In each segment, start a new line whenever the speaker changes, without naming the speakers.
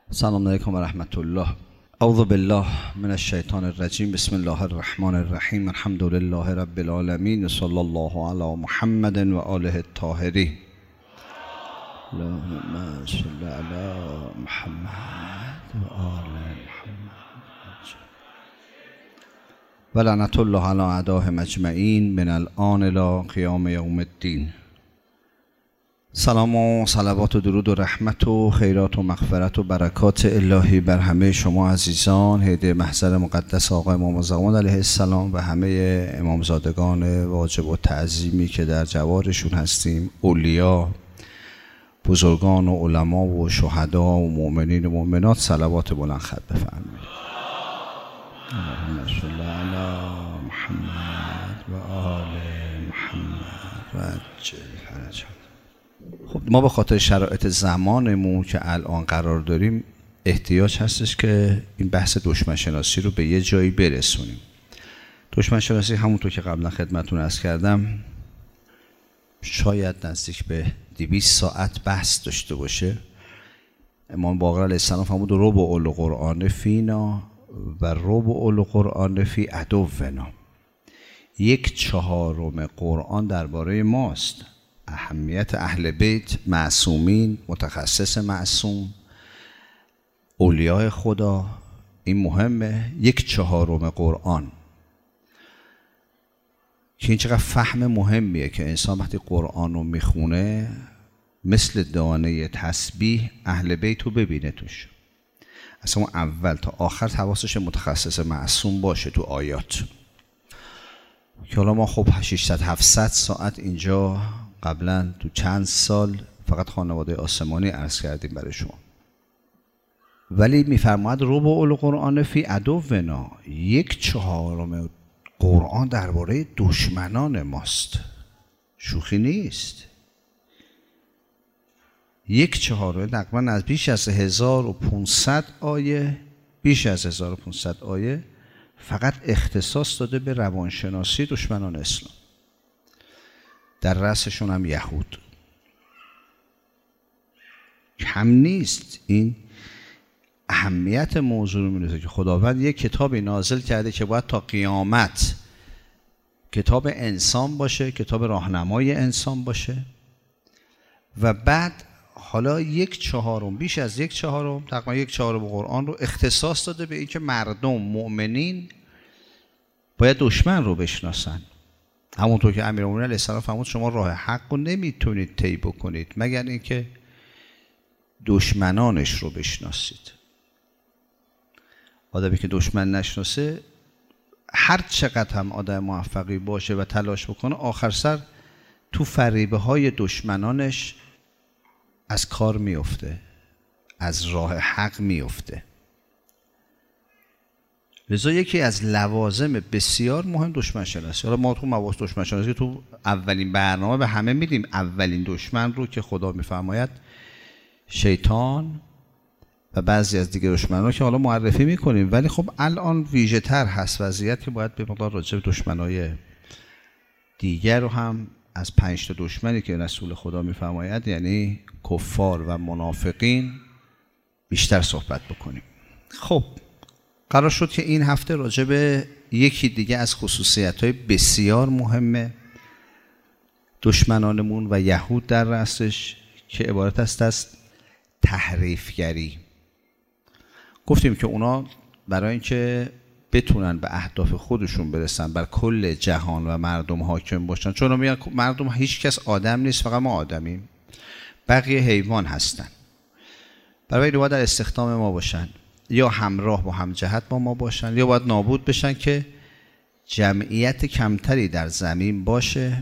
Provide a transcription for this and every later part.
السلام علیکم و رحمت الله. اعوذ بالله من الشیطان الرجیم. بسم الله الرحمن الرحیم. الحمد لله رب العالمین و صلی الله علی محمد و آله الطاهرین. اللهم صل علی محمد و آل محمد و لعنت الله علی اعدائهم اجمعین من الآن الی قیام یوم الدین. سلام و صلوات و درود و رحمت و خیرات و مغفرت و برکات الهی بر همه شما عزیزان، هدیه محضر مقدس آقا امام زمان علیه السلام و همه امامزادگان واجب و تعظیمی که در جوارشون هستیم، اولیا، بزرگان و علما و شهدا و مؤمنین و مؤمنات. صلوات بلند خط بفرمایید. اللهم صل علی محمد و آل محمد و عجل فرجهم. خب ما به خاطر شرایط زمانمون که الان قرار داریم احتیاج هستش که این بحث دشمن شناسی رو به یه جایی برسونیم. دشمن شناسی همونطور که قبلا خدمتتون عرض کردم شاید نزدیک به 200 ساعت بحث داشته باشه. امام باقر علیه السلام فرمود ربع القرآن فینا و ربع القرآن فی عدونا. 1/4 قرآن درباره ماست. اهمیت اهل بیت، معصومین، متخصص معصوم، اولیاء خدا، این مهمه. 1/4 قرآن که این چقدر فهم مهمیه که انسان وقتی قرآن رو میخونه مثل دانه تسبیح اهل بیت رو ببینه توش. اصلا اول تا آخر حواسش متخصص معصوم باشه تو آیات. که حالا ما خب 600-700 ساعت اینجا قبلا تو چند سال فقط خانواده آسمانی عرض کردیم برای شما. ولی میفرماید ربع القرآن فی عدونا. 1/4 قرآن درباره دشمنان ماست. شوخی نیست. 1/4 تقریبا از بیش از 1500 آیه، بیش از 1500 آیه فقط اختصاص داده به روانشناسی دشمنان اسلام. در رأسشون هم یهود. کم نیست. این اهمیت موضوع رو می‌دونه که خداوند یک کتابی نازل کرده که باید تا قیامت کتاب انسان باشه، کتاب راهنمای انسان باشه و بعد حالا 1/4 بیش از 1/4 تقریبا 1/4 قرآن رو اختصاص داده به اینکه مردم مؤمنین باید دشمن رو بشناسن. همونطور که امیرالمومنین علیه السلام فرمود شما راه حق رو نمیتونید طی بکنید مگر اینکه دشمنانش رو بشناسید. آدمی که دشمن نشناسه هر چقدر هم آدم موفقی باشه و تلاش بکنه آخر سر تو فریبه های دشمنانش از کار میفته، از راه حق میفته. لذا یکی از لوازم بسیار مهم دشمن شناسی. حالا ما تو مباحث دشمن شناسی تو اولین برنامه به همه میدیم اولین دشمن رو که خدا میفرماید شیطان و بعضی از دیگر دشمنان که حالا معرفی میکنیم، ولی خب الان ویژه تر هست وضعیت که باید به مقدار راجع به دشمنای دیگر رو هم از 5 تا دشمنی که رسول خدا میفرماید یعنی کفار و منافقین بیشتر صحبت بکنیم. خب قرار شد که این هفته راجع به یکی دیگه از خصوصیت‌های بسیار مهم دشمنانمون و یهود در رأسش که عبارت است از تحریفگری. گفتیم که اونا برای اینکه بتونن به اهداف خودشون برسن بر کل جهان و مردم حاکم باشن، چون میگن مردم هیچ کس آدم نیست، فقط ما آدمیم، بقیه حیوان هستن، برای این باید در استخدام ما باشن، یا همراه با هم جهت با ما باشن، یا باید نابود بشن که جمعیت کمتری در زمین باشه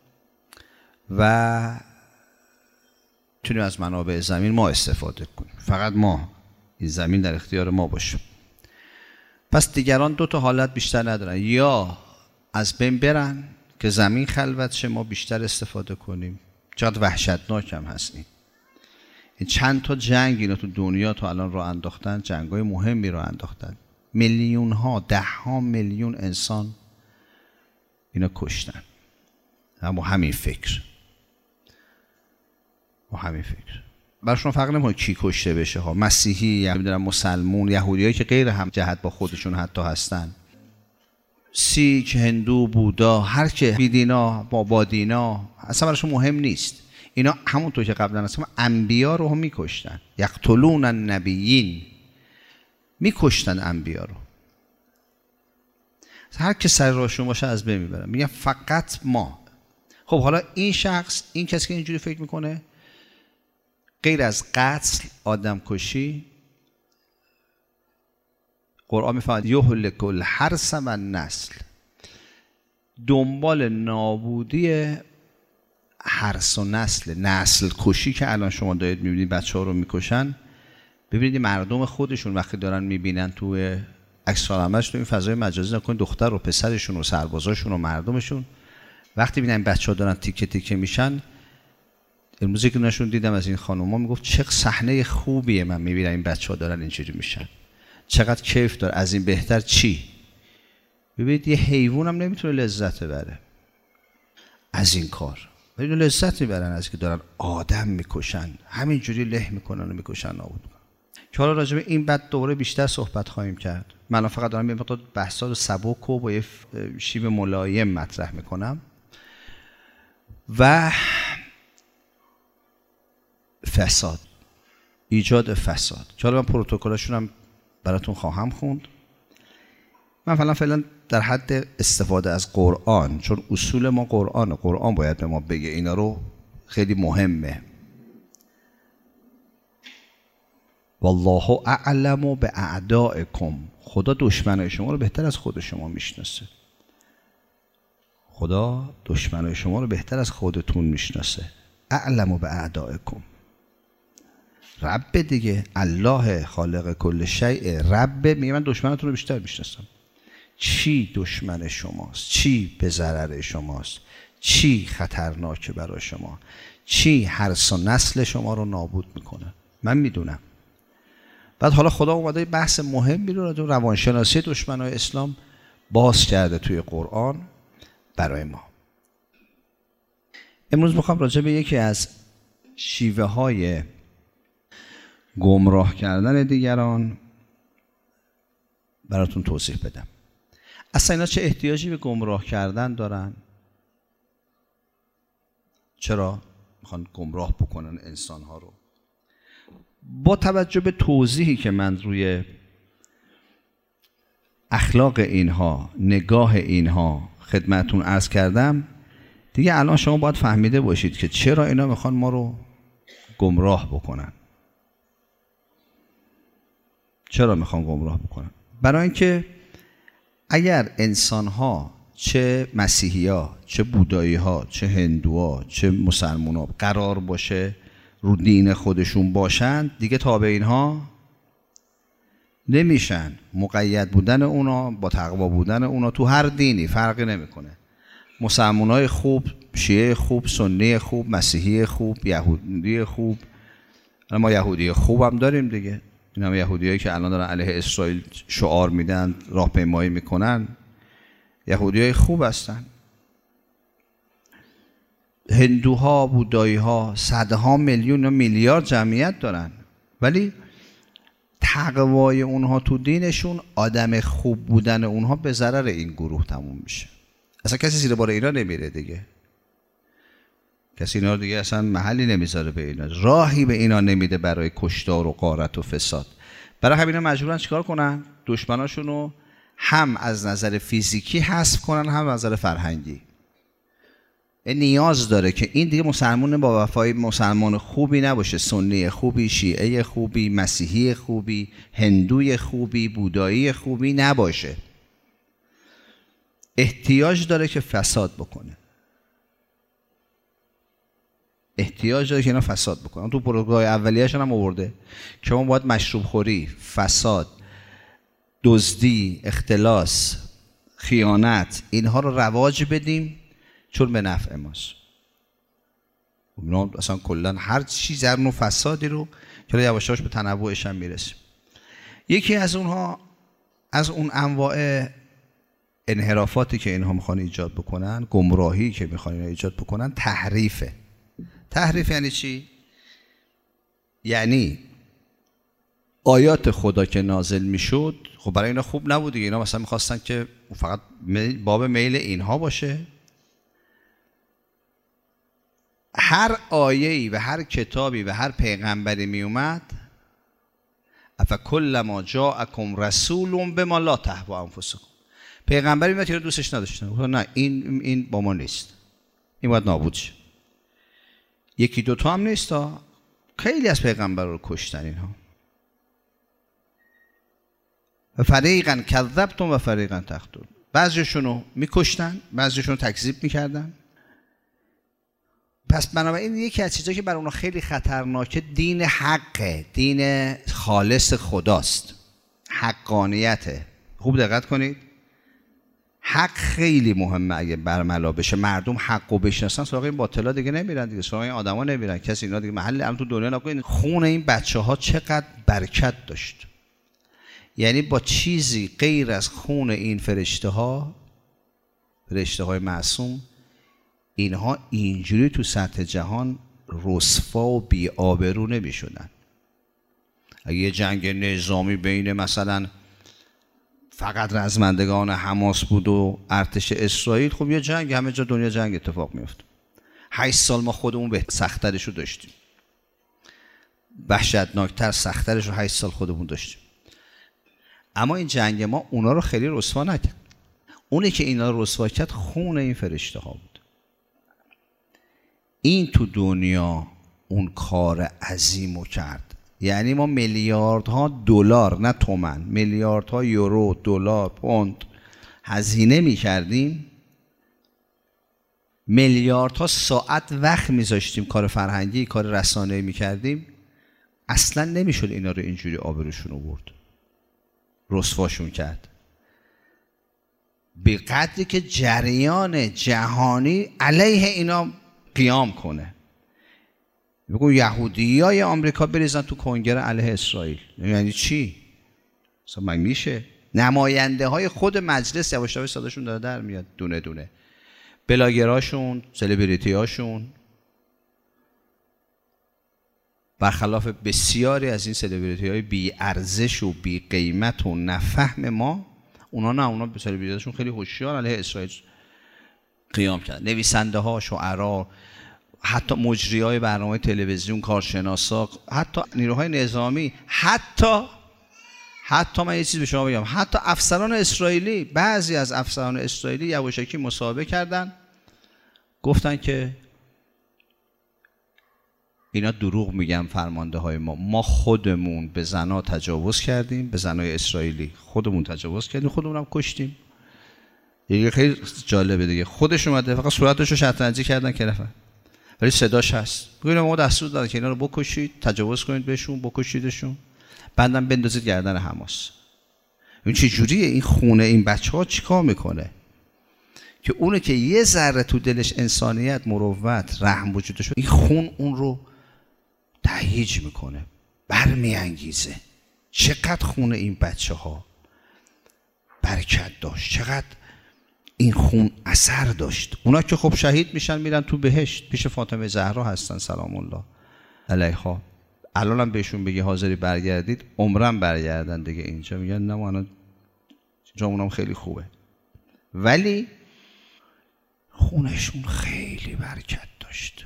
و تونیم از منابع زمین ما استفاده کنیم، فقط ما این زمین در اختیار ما باشه. پس دیگران 2 تا حالت بیشتر ندارن، یا از بین برن که زمین خلوت شه ما بیشتر استفاده کنیم. چقدر وحشتناک هم هست این چند تا جنگ اینا تو دنیا تا الان راه انداختن، جنگ‌های مهمی راه انداختن، میلیون ها 10 میلیون انسان اینا کشتن. اما همین فکر براشون فرق نمیکنه کی کشته بشه ها، مسیحی، نمیدونم مسلمون، یهودیایی که غیر هم جهت با خودشون حتی هستن، سیک، هندو، بودا، هر که بیدینا با دینا، اصلا براشون مهم نیست. اینا همونطور که قبلا هستم انبیا رو هم میکشتن، یقتلون النبیین، میکشتن انبیا رو. هر که سر راهشون باشه از بین میبرن، میگن فقط ما. خب حالا این شخص، این کسی که اینجوری فکر میکنه، غیر از قتل، آدم کشی، قرآن میفرماید یهلک الحرث و النسل، دنبال نابودی حرث و نسل کشی که الان شما دارید میبینید بچه ها رو میکشن. ببینید مردم خودشون وقتی دارن میبینن توی عکس العملش تو این فضای مجازی، نکنید دختر و پسرشون و سربازاشون و مردمشون وقتی ببینن بچه ها دارن تیکه تیکه میشن. امروز یک نشون دیدم از این خانوما میگفت چه صحنه خوبیه، من میبینم این بچه ها دارن اینجوری میشن، چقدر کیف داره، از این بهتر چی؟ ببینید یه حیوان هم نمیتونه لذت ببره از این کار، ولی لذت میبرن از که دارن آدم میکشن، همینجوری له میکنن و میکشن، نابود میکنن. که حالا راجع به این بعد دوباره بیشتر صحبت خواهیم کرد. من فقط دارم یه مقدار بحثا رو سبک و با یه شیوه ملایم مطرح میکنم. و فساد، ایجاد فساد، که حالا من پروتکلاشون هم براتون خواهم خوند. من فعلا در حد استفاده از قرآن، چون اصول ما قرآن باید به ما بگه اینا رو، خیلی مهمه. والله اعلم باعدائکم، خدا دشمنای شما رو بهتر از خود شما میشناسه. خدا دشمنای شما رو بهتر از خودتون میشناسه. اعلم باعدائکم، رب دیگه، الله خالق کل شیء، رب میگه من دشمنتون رو بیشتر میشناسم. چی دشمن شماست، چی به ضرر شماست، چی خطرناکه برای شما، چی حرث و نسل شما رو نابود میکنه، من میدونم. بعد حالا خدا اومده بحث مهمی رو راجع به روانشناسی دشمنای اسلام باز کرده توی قرآن برای ما. امروز میخوام راجع به یکی از شیوه های گمراه کردن دیگران براتون توضیح بدم. اصلا اینا چه احتیاجی به گمراه کردن دارن؟ چرا میخوان گمراه بکنن انسانها رو؟ با توجه به توضیحی که من روی اخلاق اینها، نگاه اینها خدمتون عرض کردم، دیگه الان شما باید فهمیده باشید که چرا اینا میخوان ما رو گمراه بکنن. چرا میخوان گمراه بکنن؟ برای اینکه اگر انسان‌ها، چه مسیحی‌ها، چه بودایی‌ها، چه هندوها، چه مسلمان‌ها قرار باشه رو دین خودشون باشند، دیگه تابع اینها نمیشن. مقید بودن اونا با تقوا بودن اونا تو هر دینی فرقی نمیکنه. مسلمان‌های خوب، شیعه خوب، سنی خوب، مسیحی خوب، یهودی خوب. ما یهودی خوب هم داریم دیگه. این هم یهودیایی که الان دارن علیه اسرائیل شعار میدن، راهپیمایی میکنن، یهودیای خوب هستن. هندوها، بودایی‌ها صدها میلیون و میلیارد جمعیت دارن، ولی تقوای اونها تو دینشون، آدم خوب بودن اونها به ضرر این گروه تموم میشه. اصلا کسی زیر بار اینا نمیره دیگه. کسی اینا دیگه اصلا محلی نمیذاره به اینا، راهی به اینا نمیده برای کشتار و غارت و فساد. برای همینا مجبورن چیکار کنن؟ دشمناشونو هم از نظر فیزیکی حذف کنن، هم از نظر فرهنگی. نیاز داره که این دیگه مسلمان با وفای مسلمان خوبی نباشه، سنی خوبی، شیعه خوبی، مسیحی خوبی، هندوی خوبی، بودایی خوبی نباشه. احتیاج داره که فساد بکنه. احتیاج داره که اینا فساد بکنن. تو پروگرام اولیه‌شون هم آورده که ما باید مشروب خوری، فساد، دزدی، اختلاس، خیانت، اینها رو رواج بدیم چون به نفع ماست. اونا اصلا کلا هر چیز هر نوع فسادی رو که یواش یواش به تنوعش هم میرسیم. یکی از اونها، از اون انواع انحرافاتی که اینها میخوان ایجاد بکنن، گمراهی که میخوان ایجاد بکنن، تحریفه. تحریف یعنی چی؟ یعنی آیات خدا که نازل میشد خب برای اینا خوب نبود دیگه. اینا مثلا میخواستن که فقط باب میل اینها باشه. هر آیه‌ای و هر کتابی و هر پیغمبری می اومد افکلما جاءکم رسول بما لا تهوی انفسکم، پیغمبری میاد که دوستش نداشتن، نه این با ما نیست، این باید نابود شه. یکی دوتا هم نیست، خیلی از پیغمبر رو کشتن اینها. و فریقا کذبتم و فریقا تقتلون، بعضیشون رو میکشتن، بعضیشون رو تکذیب میکردن. پس بنابراین یکی از چیزایی که برای اونها خیلی خطرناکه دین حقه، دین خالص خداست، حقانیته. خوب دقت کنید، حق خیلی مهمه. اگه برملا بشه مردم حقو بشناسن، سراغ این باطلا دیگه نمیرن دیگه، سراغ این آدما نمیرن. کسی اینا دیگه محل الان تو دنیا نکنید. خون این بچه‌ها چقدر برکت داشت، یعنی با چیزی غیر از خون این فرشته‌های معصوم، اینها اینجوری تو سطح جهان رسوا و بی آبرو نمی شدن. اگه یه جنگ نظامی بین مثلا فقط رزمندگان حماس بود و ارتش اسرائیل، خب یه جنگ همه جا دنیا جنگ اتفاق میفته. 8 سال ما خودمون به سخت‌ترش رو داشتیم، وحشتناکتر سخت‌ترش رو 8 سال خودمون داشتیم. اما این جنگ ما اونا رو خیلی رسوا نکرد. اونی که اینا رو رسوا کرد خون این فرشته ها بود. این تو دنیا اون کار عظیمو کرد. یعنی ما میلیاردها دلار، نه تومن، میلیاردها یورو، دلار، پوند هزینه میکردیم، میلیاردها ساعت وقت میذاشتیم، کار فرهنگی، کار رسانه‌ای میکردیم، اصلا نمیشد اینا رو اینجوری آبروشون آورد، رسواشون کرد. به قدری که جریان جهانی علیه اینا قیام کنه. بگو یهودیای آمریکا بریزن تو کنگره علیه اسرائیل، یعنی چی؟ اصلا من میشه؟ نماینده های خود مجلس یواش یواش صداشون داره در میاد، دونه دونه، بلاگراشون، سلبریتی هاشون، برخلاف بسیاری از این سلبریتی های بی ارزش و بی قیمت و نفهم ما، اونا به سلبریتیشون خیلی هوشیار علیه اسرائیل قیام کرد. نویسنده ها، شاعرها، حتی مجری های برنامه تلویزیون، کارشناسا، حتی نیروهای نظامی، حتی من یه چیز به شما بگم، حتی افسران اسرائیلی، بعضی از افسران اسرائیلی یواشکی مصاحبه کردن، گفتن که اینا دروغ میگن فرمانده های ما خودمون به زنا تجاوز کردیم، به زنای اسرائیلی خودمون تجاوز کردیم، خودمون هم کشتیم. دیگه خیلی جالبه دیگه، خودش اومده فقط صورتش رو شطرنجی کردن که رفت، ولی صداش هست. بگید ما دستور دادن که اینا رو بکشید، تجاوز کنید بهشون، بکشیدشون، بعدم بندازید گردن حماس. این چه جوریه؟ این خونه این بچه‌ها چیکار میکنه که اونه که یه ذره تو دلش انسانیت، مروت، رحم وجود داشت، این خون اون رو تهییج میکنه، برمیانگیزه. چقدر خون این بچه‌ها برکت داشت، چقدر این خون اثر داشت. اونا که خب شهید میشن میرن تو بهشت، پیش فاطمه زهرا هستن سلام الله علیها. الان هم بهشون بگی حاضری برگردید، عمرم برگردن دیگه اینجا، میگن نه ما الان جامونم خیلی خوبه. ولی خونشون خیلی برکت داشت،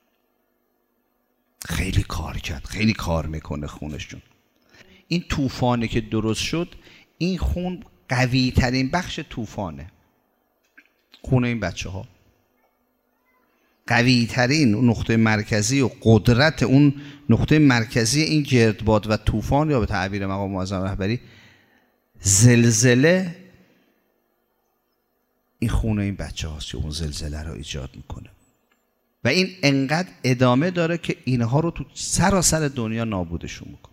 خیلی کار کرد، خیلی کار میکنه خونشون. این طوفانی که درست شد، این خون قوی ترین بخش طوفانه، خون این بچه ها قوی ترین نقطه مرکزی و قدرت اون نقطه مرکزی این گردباد و طوفان، یا به تعبیر مقام معظم رهبری زلزله، این خون این بچه هاست که اون زلزله رو ایجاد میکنه. و این انقدر ادامه داره که اینها رو تو سراسر دنیا نابودشون میکنه.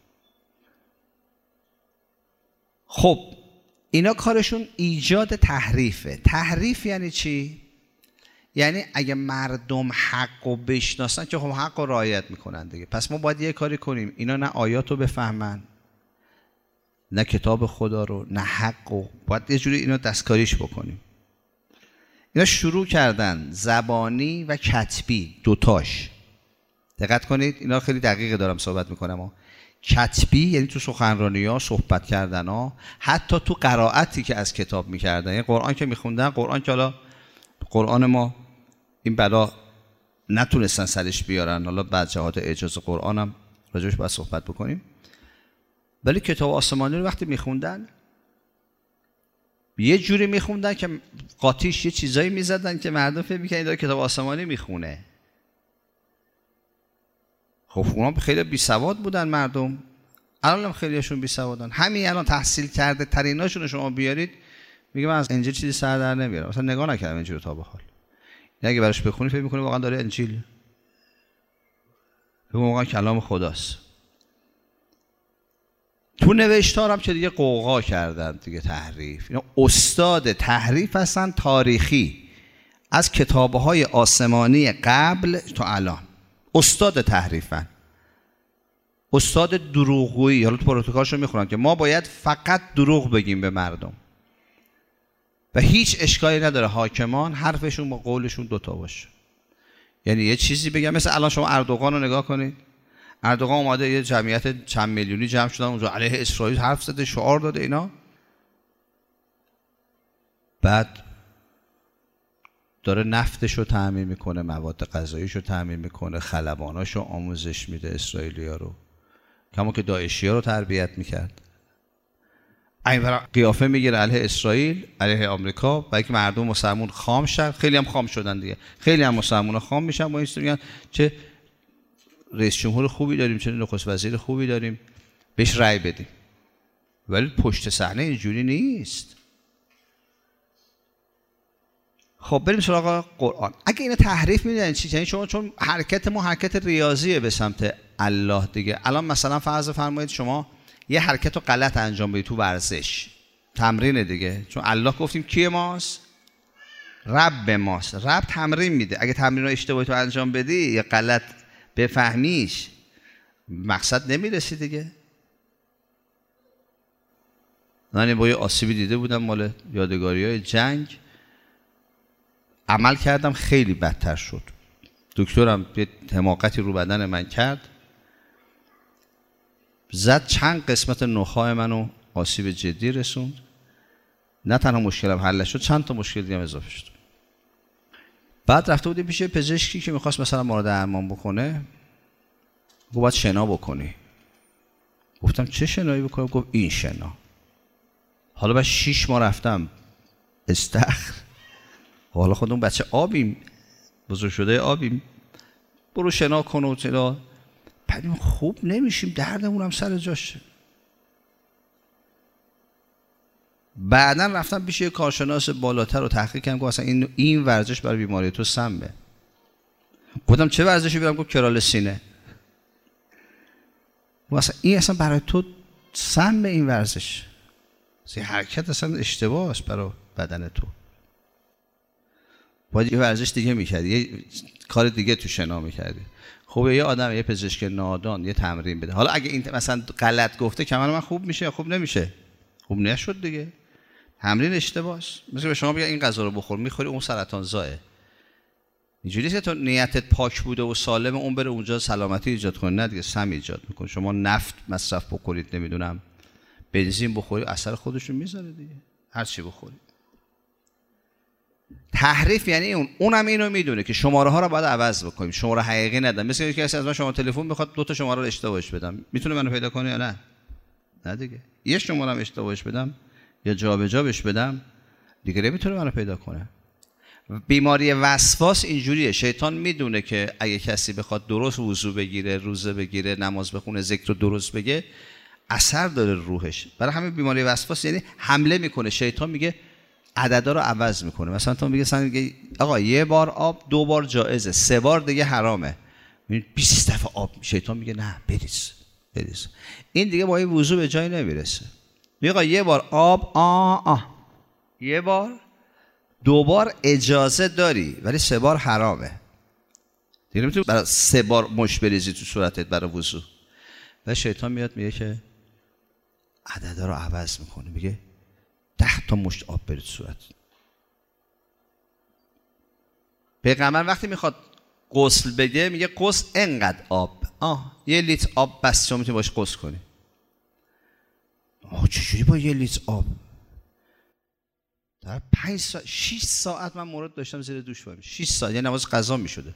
خب اینا کارشون ایجاد تحریفه. تحریف یعنی چی؟ یعنی اگه مردم حق رو بشناسن که خب حق رو رعایت میکنن دیگه. پس ما باید یه کاری کنیم، اینا نه آیات رو بفهمن، نه کتاب خدا رو، نه حق رو، باید یه جوری اینا دستکاریش بکنیم. اینا شروع کردن زبانی و کتبی، دوتاش دقت کنید، اینا خیلی دقیقه دارم صحبت میکنم. کتبی یعنی تو سخنرانی‌ها، صحبت کردن‌ها، حتی تو قرائتی که از کتاب میکردن، یعنی قرآن که میخوندن، قرآن که حالا قرآن ما این بلا نتونستن سرش بیارن، حالا بعد جهات اعجاز قرآن هم راجعش باید صحبت بکنیم، ولی کتاب آسمانی رو وقتی میخوندن یه جوری میخوندن که قاطیش یه چیزایی میزدن که مردم فکر میکنن این داره کتاب آسمانی میخونه. خب اونا خیلی بی سواد بودن مردم، الان هم خیلیشون بی سوادن. همین الان تحصیل کرده تریناشون رو شما بیارید میگه من از انجیل چیزی سر در نمیارم، مثلا نگاه نکردم انجیل رو تا به حال. اگه براش بخونی فکر میکنه واقعا داره انجیل، فکر واقعا کلام خداست. تو نوشتار هم که دیگه قوقا کردن دیگه، تحریف. اینا استاد تحریف هستن تاریخی، از کتاب‌های آسمانی قبل تا الان استاد تحریفن، استاد دروغگویی. حالا تو پروتکلشو میخونن که ما باید فقط دروغ بگیم به مردم و هیچ اشکالی نداره حاکمان حرفشون با قولشون دوتا باشه. یعنی یه چیزی بگم، مثل الان شما اردوغان رو نگاه کنید، اردوغان اومده یه جمعیت چند میلیونی جمع شدن اونجا علیه اسرائیل حرف زده، شعار داده اینا، بعد داره نفتشو تامین میکنه، مواد غذاییشو تامین میکنه، خلباناشو آموزش میده اسرائیلیا رو، کما که داعشیا رو تربیت میکرد. این برای قیافه میگیره علیه اسرائیل، علیه آمریکا، برای که مردم مسلمون خام شد. خیلی هم خام شدن دیگه، خیلی هم مسلمونا خام میشن. با این میگن چه رئیس جمهور خوبی داریم، چه نخست وزیر خوبی داریم، بهش رأی بدیم. ولی پشت صحنه اینجوری نیست. خب بریم سراغ قرآن. اگه اینو تحریف میدن چی؟ یعنی شما چون حرکت ما حرکت ریاضیه به سمت الله دیگه. الان مثلا فرض فرمایید شما یه حرکت رو غلط انجام بدید تو ورزش، تمرین دیگه، چون الله گفتیم کیه ماست؟ رب ماست. رب تمرین میده. اگه تمرین رو اشتباهی تو انجام بدی یا غلط بفهمیش، مقصد نمیرسی دیگه. من با یه آسیبی دیده بودم مال یادگاری‌های جنگ، عمل کردم خیلی بدتر شد. دکترم یه حماقتی رو بدن من کرد، زد چند قسمت نخاع منو آسیب جدی رسوند. نه تنها مشکلم حل شد، چند تا مشکل دیگه هم اضافه شد. بعد رفته بودیم پیش پزشکی که میخواست مثلا ما رو درمان بکنه، گفت باید شنا بکنی. گفتم چه شنایی بکنم؟ گفت این شنا. حالا بعد 6 ماه رفتم استخر، حالا خودمون بچه آبیم، بزرگ شده آبیم، برو شنا کن و چرا. بعد خوب نمیشیم، دردمون هم سر جاشه. بعدا رفتم پیش یه کارشناس بالاتر رو تحقیق کردم، گفت اصلا این ورزش برای بیماری تو سمه. گفتم چه ورزشی برم؟ گفت کرال سینه. اصلا این اصلا برای تو سم، این ورزش، این حرکت اصلا اشتباه است برای بدن تو. باید یه ورزش دیگه میکردی، یه کار دیگه تو شنا میکردی. خب یه آدم، یه پزشک نادان یه تمرین بده. حالا اگه این مثلا غلط گفته کمر من خوب میشه یا خوب نمیشه؟ خوب نشد دیگه، تمرین اشتباهه. مثلا به شما بگم این غذا رو بخور، میخوری اون سرطان زاه. اینجوریه که تو نیتت پاک بوده و سالم، اون بره اونجا سلامتی ایجاد کنه، نه دیگه سم ایجاد میکنه. شما نفت مصرف بکنید، نمیدونم بنزین بخورید، اثر خودشون میذاره دیگه، هر چی بخورید. تحریف یعنی اونم اینو میدونه که شماره ها رو باید عوض بکنیم، شماره حقیقی ندن. مثل اینکه کسی از من شما تلفن بخواد 2 تا شماره رو اشتباهش بدم، میتونه منو پیدا کنه یا نه؟ نه دیگه. یه شماره هم اشتباهش بدم یا جابجا بهش بدم دیگه نمیتونه منو پیدا کنه. بیماری وسواس اینجوریه. شیطان میدونه که اگه کسی بخواد درست وضو بگیره، روزه بگیره، نماز بخونه، ذکر رو درست بگه، اثر داره روحش. برای همین بیماری وسواس یعنی حمله میکنه. شیطان میگه عددا رو عوض میکنه. مثلا تو میگه آقا 1 بار آب 2 بار جایزه، 3 بار دیگه حرامه. 20 دفعه آب. شیطان میگه نه بریز. این دیگه با این وضو به جای نمیرسه. میگه آقا 1 بار آب 1 بار، 2 بار اجازه داری ولی 3 بار حرامه. دیگه نمیتونی برای 3 بار مشت بریزی تو صورتت برای وضو. و شیطان میاد میگه که عددا رو عوض میکنه، میگه 10 تا مشت آب برید صورت. پیغمبر وقتی میخواد غسل بگه میگه غسل انقدر آب، 1 لیتر آب بس شما میتونی باش غسل کنی. چجوری با 1 لیتر آب؟ در 5 ساعت 6 ساعت من مورد داشتم زیر دوش باشم. 6 ساعت یعنی نماز قضا میشده.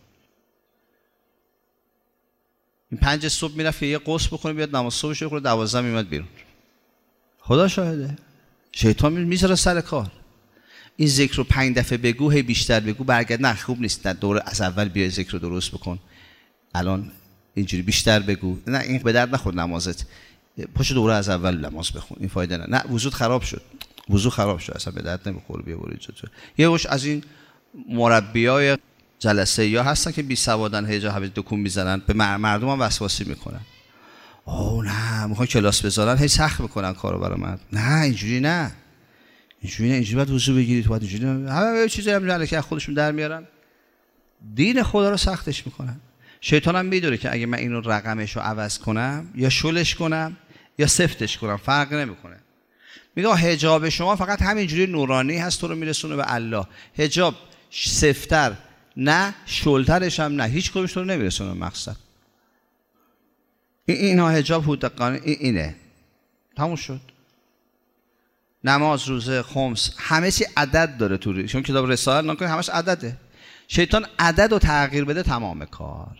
این 5 صبح میرفت یه غسل بکنه بیاد نماز صبحش بخوره، 12 میومد بیرون. خدا شاهده. شیطان میذاره سر کار. این ذکر رو 5 دفعه بگو، هی بیشتر بگو، برگرد نه خوب نیست، در دوره از اول بیا ذکر رو درست بکن، الان اینجوری بیشتر بگو، نه این به درد نخورد نمازت، پاشو دوره از اول نماز بخون، این فایده نه وضو خراب شد، وضو خراب شد، اصلا به درد نمیخوره. بیا برو اینجا. یه وش از این مربیای جلسه یا هستن که بی سوادن، هجا همه دکون میزنن، به مردم هم وسواسی میکنن. نه میخوان کلاس بذارن، هی سخت میکنن کارو برای من. نه اینجوری نه، اینجوری باید وضو بگیرید، باید اینجوری همه چیزایی هم که خودشون در میارن، دین خدا رو سختش میکنن. شیطان هم میدونه که اگه من اینو رقمش رو عوض کنم یا شلش کنم یا سفتش کنم فرق نمیکنه. میگه حجاب شما فقط همینجوری نورانی هست، تو رو میرسونه به الله. حجاب سفتر نه، شلترش هم نه، هیچ کدومش تو رو نمیرسونه به مقصد. اینا حجاب هودقانه اینه، تموم شد. نماز، روزه، خمس، همه چی عدد داره تو، چون کتاب رساله نکنید همش عدده. شیطان عدد رو تغییر بده تمام کار.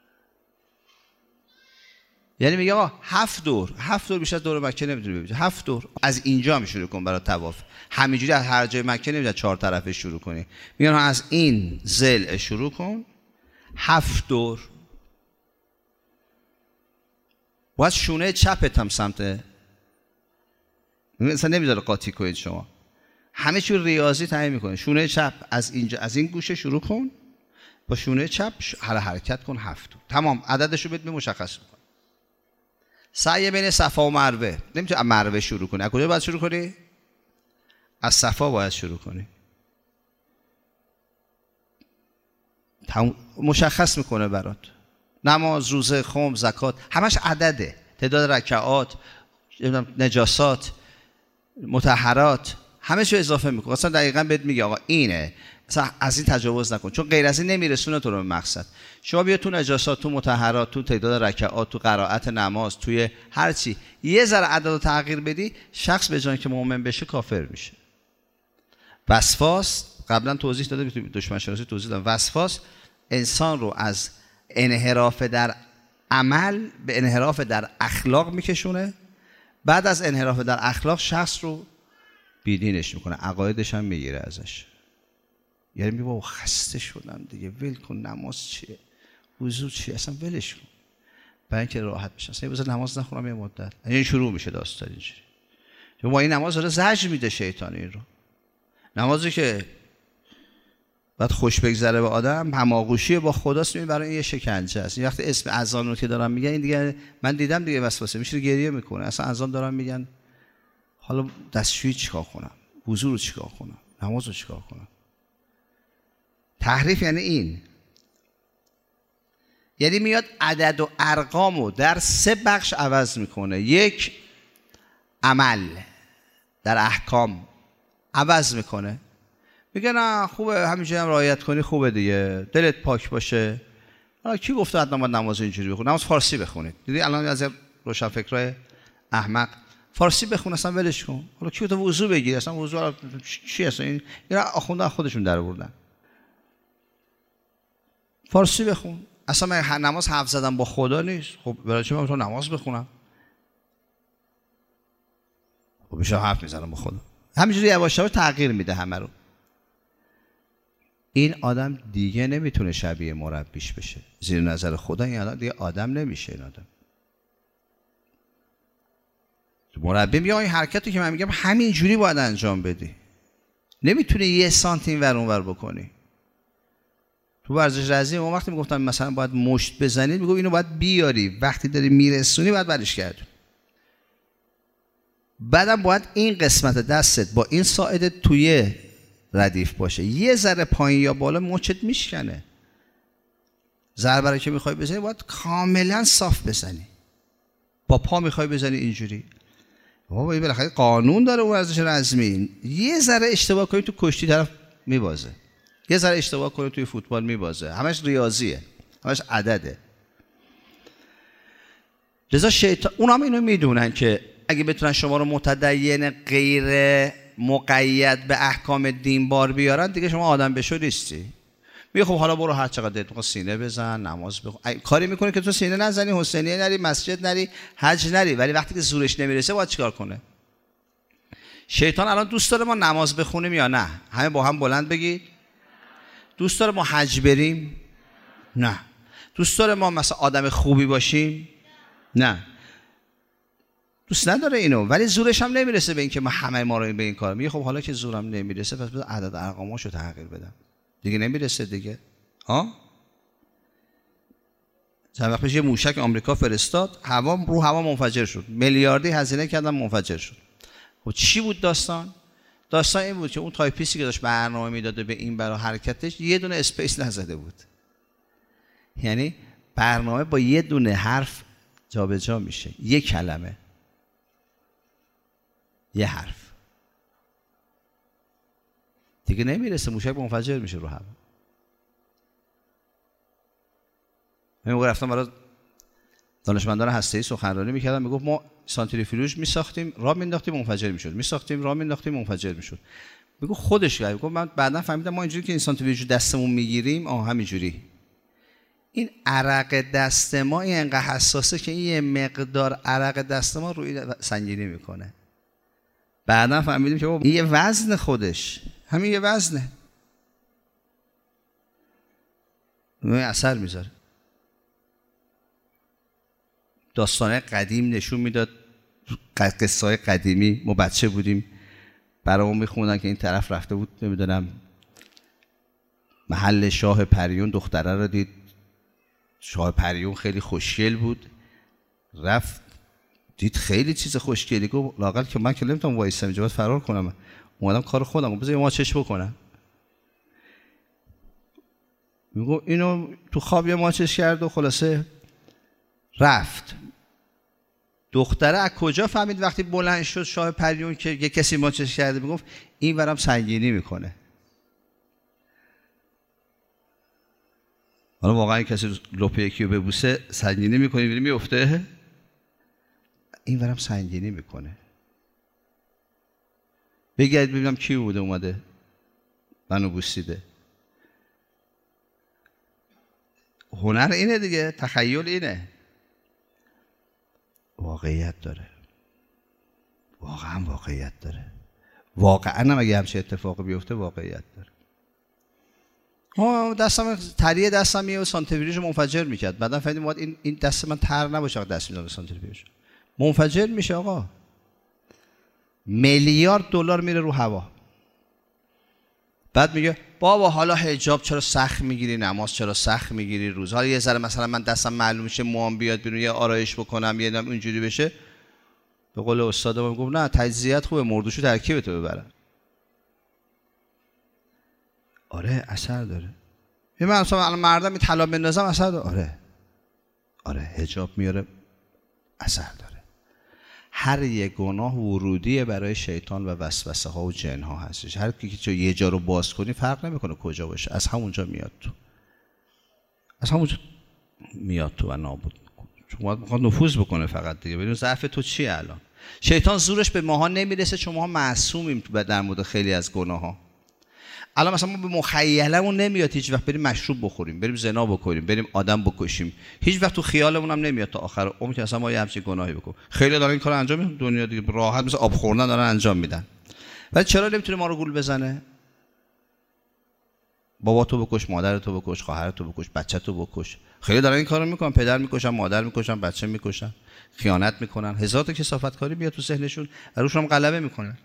یعنی میگه آقا 7 دور بیشتر از دور مکه نمیتونی ببینی، 7 دور از اینجا هم شروع کن برای طواف. همینجوری از هر جای مکه نمیتونی 4 طرفه شروع کنی. میگن از این ضلع شروع کن 7 دور. باید شونه چپت هم سمت مثلا نمیذاره قاطی کنید شما، همه چی ریاضی تعیین میکنه. شونه چپ از اینجا، از این گوشه شروع کن، با شونه چپ حرکت کن 7 دور. تمام عددش رو بهت مشخص میکنه. سعی بین صفا و مروه، نمیتونی از مروه شروع کنی. از کجا باید شروع کنی؟ از صفا باید شروع کنی. مشخص میکنه برات. نماز، روزه، خمس، زکات همش عدده، تعداد رکعات، نجاسات، مطهرات، همه چی اضافه میکنه. اصلا دقیقاً بهت میگه آقا اینه، اصلا از این تجاوز نکن، چون غیر از این نمیرسونه تو رو به مقصد. شما بیا تو نجاسات، تو مطهرات، تو تعداد رکعات، تو قرائت نماز، توی هر چی یه ذره عدد رو تغییر بدی، شخص به جای که مؤمن بشه کافر میشه. وسواس قبلا توضیح داده، دشمن شناسی توضیح دادم. وسواس انسان رو از انحراف در عمل به انحراف در اخلاق میکشونه. بعد از انحراف در اخلاق شخص رو بیدینش میکنه، عقایدش هم میگیره ازش. یعنی میگه بابا خسته شدم دیگه، ول کن، نماز چیه، وضو چیه، اصلا ولش کن، برای اینکه راحت بشه. اصلا بذار نماز نخونم یه مدت. این شروع میشه داستان اینجوری. چون با این نماز داره زجر میده شیطان این رو. نمازی که بعد خوش بگذره به آدم، هماغوشی با خداست، میبینی برای این یه شکنجه است. این وقتی اسم اذان رو که دارن میگن، این دیگه من دیدم دیگه وسوسه میشه، گریه میکنه. اصلا اذان دارن میگن حالا دستشویی چیکار کنم، وضو رو چیکار کنم، نماز رو چیکار کنم. تحریف یعنی این، یعنی میاد عدد و ارقامو در 3 بخش عوض میکنه. 1 عمل در احکام عوض میکنه، میگه نه خوبه همینجوری هم رعایت کنی، خوبه دیگه، دلت پاک باشه. حالا کی گفته حتما باید نماز اینجوری بخونید؟ نماز فارسی بخونید. دیدی الان از روشنفکرای احمق فارسی بخون، اصلا ولش کن. حالا کی تو وضو بگیر، اصلا وضو چی هست؟ این آخونده خودشون در آوردن. فارسی بخون. اصلا من نماز حرف زدم با خدا نیست. خب برای چی من تو نماز بخونم؟ خب میشه حرف میزنم با خدا. همینجوری یواش یواش تغییر میده همه رو. این آدم دیگه نمیتونه شبیه مربیش بشه. زیر نظر خدا این آدم دیگه آدم نمیشه. این آدم مربی میگه این حرکتی که من میگم همینجوری باید انجام بدی، نمیتونه 1 سانتی این ور اون ور بکنی. تو ورزش رزمی ما وقتی میگفتم مثلا باید مشت بزنید، میگم اینو باید بیاری، وقتی داری میرسونی باید برش گردونی. بعدم باید این قسمت دستت با این ساعدت توی ردیف باشه. یه ذره پایین یا بالا مچت میشکنه. ضربه رو که میخوای بزنی باید کاملا صاف بزنی. با پا میخوای بزنی اینجوری، بابا این بالاخره قانون داره. اون ورزش رزمی یه ذره اشتباه کنی تو کشتی طرف میبازه. یه ذره اشتباه کنه توی فوتبال میبازه. همش ریاضیه، همش عدده. لذا شیطان اونا هم اینو میدونن که اگه بتونن شما رو متدین غیر مقید به احکام دین بار بیارن، دیگه شما آدم بشو نیستی. میگه خب حالا برو هر چقدر دلت میخواد سینه بزن، نماز بخون. کاری میکنه که تو سینه نزنی، حسینیه نری، مسجد نری، حج نری، ولی وقتی که زورش نمیرسه باید چیکار کنه؟ شیطان الان دوست داره ما نماز بخونیم یا نه؟ همه با هم بلند بگید. دوست داره ما حج بریم؟ نه. دوست داره ما مثلا آدم خوبی باشیم؟ نه. دوست نداره اینو، ولی زورش هم نمیرسه به این که ما همه ما رو به این کار. میگه خب حالا که زورم نمیرسه پس بذار عدد ارقاماشو تغییر بدم. دیگه نمیرسه دیگه. چند وقت پیش یه موشک آمریکا فرستاد، هوا منفجر شد. میلیاردی هزینه کردن منفجر شد. خب چی بود داستان؟ داستان این بود که اون تایپیستی که داشت برنامه میداده به این برای حرکتش یه دونه اسپیس نزده بود. یعنی برنامه با یه دونه حرف جابجا میشه، یه کلمه، یه حرف. دیگه نمیرسه، موشک منفجر میشه رو هوا. من رفتم برای دانشمندان هسته‌ای سخنرانی میکردم، میگفت ما سانتریفیوژ میساختیم، راه مینداختیم منفجر میشد، میساختیم راه مینداختیم منفجر میشد. میگفت خودش گفت من بعدا فهمیدم ما اینجوری که این سانتریفیوژ دستمون میگیریم همینجوری. این عرق دست ما این انقدر حساسه که این یه مقدار عرق دست ما روی سنگینی میکنه. بعدا فهمیدیم که این یه وزن خودش، همین یه وزنه، اثر میذاره. داستانه قدیم نشون میداد، قصه‌های قدیمی، ما بچه بودیم برامون میخوندن که این طرف رفته بود نمیدونم محل شاه پریون، دختره رو دید، شاه پریون خیلی خوشگل بود، رفت دید خیلی چیز خوشگلی، گفت لااقل که من که نمیتونم وایسم اینجا، باید فرار کنم، اومدم کار خودم، بذار یه ماچش بکنم. میگو اینو تو خواب یه ماچش کرد و خلاصه رفت. دختره از کجا فهمید وقتی بلند شد شاه پریون که یه کسی ماچش کرده؟ میگفت این ورم سنگینی میکنه. حالا واقعا کسی لپه یکی رو ببوسه سنگینی میکنه، میفته؟ این ورم سنگینی میکنه. بگید ببینم کی بوده اومده منو بوسیده. هنر اینه دیگه، تخیل اینه. واقعیت داره، واقعا واقعیت داره. واقعا هم اگه همچه اتفاقی بیفته واقعیت داره. دستم تریه دستم یه سانتریفیوژ منفجر میکرد، بعدا فهمیدم باید این دست من تر نباشه، دست میدم به سانتریفیوژ منفجر میشه. آقا میلیارد دلار میره رو هوا. بعد میگه بابا حالا حجاب چرا سخت میگیری، نماز چرا سخت میگیری، روز حالا یه ذره مثلا من دستم معلوم شه، موام بیاد بیرون، یه آرایش بکنم، یه دم اینجوری بشه. به قول استادم گفت نه تجزیه‌ات خوبه، مردوشو ترکیبتو ببرن. آره اثر داره. من مثلا الان مردم این طلا بندازم اثر داره. آره حجاب میاره اثر داره. هر یک گناه ورودیه برای شیطان و وسوسه ها و جن ها هستش. هر کی که یه جا رو باز کنی فرق نمیکنه کجا باشه، از همونجا میاد تو، از همونجا میاد تو و نابود میکنه. چون میخواد نفوذ بکنه فقط دیگه. ببین ضعف تو چیه الان. شیطان زورش به ماها نمیرسه چون ما معصومیم در مورد خیلی از گناه ها. الان مثلا ما به مخیلمون نمیاد هیچ وقت بریم مشروب بخوریم، بریم زنا بکنیم، بریم آدم بکشیم. هیچ وقت تو خیالمون هم نمیاد تا آخر عمر که اصلا ما یه همچین گناهی بکنیم. خیلی دارن این کارو انجام میدن دنیا دیگه، راحت مثل آب خوردن دارن انجام میدن. ولی چرا نمیتونه ما رو گول بزنه؟ بابا تو بکش، مادر تو بکش، خواهر تو بکش، بچه تو بکش. خیلی دارن این کارو میکنن، پدر میکشن، مادر میکشن، بچه میکشن، خیانت میکنن، هزار تا کثافت کاری میاد تو ذهنشون و روشون هم غلبه میکنن.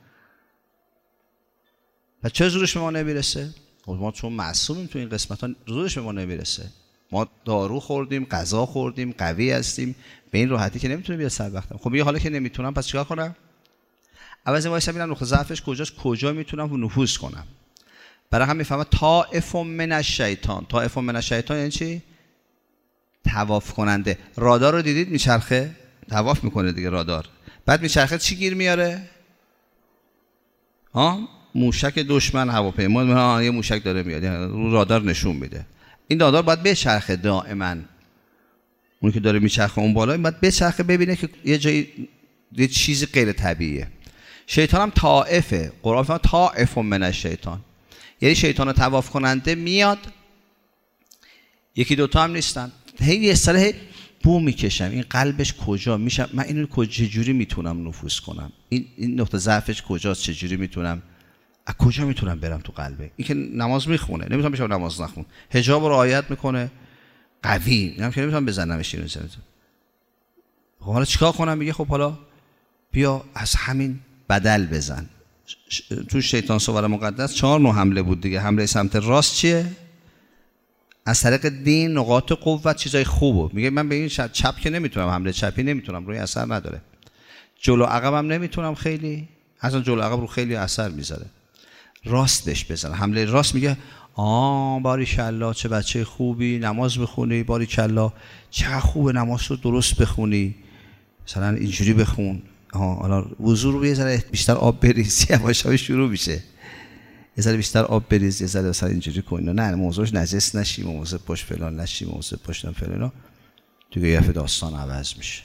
و چه زورش به ما نمیرسه؟ ما چون معصومیم تو این قسمت ها زورش به ما نمیرسه. ما دارو خوردیم، غذا خوردیم، قوی هستیم، به این راحتی که نمیتونه بیاد سر وقتم. خب حالا که نمیتونم پس چیکار کنم؟ اول وایسا ببینم نقطه ضعفش کجاست، کجا میتونم نفوذ کنم. برای هم میفهمم طائف من الشیطان. طائف من الشیطان یعنی چی؟ طواف کننده. رادار رو دیدید میچرخه؟ طواف میکنه دیگه رادار. بعد میچرخه چی گیر میاره؟ موشک دشمن هواپیما یه موشک داره میاد، رو رادار نشون میده. این رادار باید بچرخه دائما، اون که داره میچرخه اون بالا باید بچرخه ببینه که یه جایی یه چیزی غیر طبیعیه. شیطان هم طائفه، قرآن فرمود طائف من الشیطان، یعنی شیطان طواف کننده میاد، یکی دوتا هم نیستن، هی یه سره بو میکشم این قلبش کجا میشم، من اینو چجوری میتونم نفوذ کنم، این نقطه ضعفش کجاست، چجوری میتونم، از کجا میتونم برم تو قلبه. این که نماز میخونه نمیتونم بشه نماز نخون، حجاب رو رعایت میکنه قوی، اینم که نمیتونم بزنمش اینو. خب حالا چیکار کنم؟ میگه خب حالا بیا از همین بدل بزن. تو شیطان صور مقدس 4 نوع حمله بود دیگه. حمله سمت راست چیه؟ از طریق دین، نقاط قوت، چیزای خوبه. میگه من به این چپ که نمیتونم، حمله چپی نمیتونم، روی اثر نداره. جلو عقبم نمیتونم خیلی، اصلا جلو عقب رو خیلی اثر میذاره. راستش بزن، حمله راست. میگه باریکالله چه بچه خوبی، نماز بخونی، باریکالله چه خوبه نماز رو درست بخونی، مثلا اینجوری بخون، حالا وضو رو یه ذره بیشتر آب بریز، یواش شروع میشه، یه ذره بیشتر آب بریز، یه ذره مثلا اینجوری کن، نه موضوعش نجس نشی، موضوع پشت فلان نشی، موضوع پشت فلان، دیگه یه داستان عوض میشه.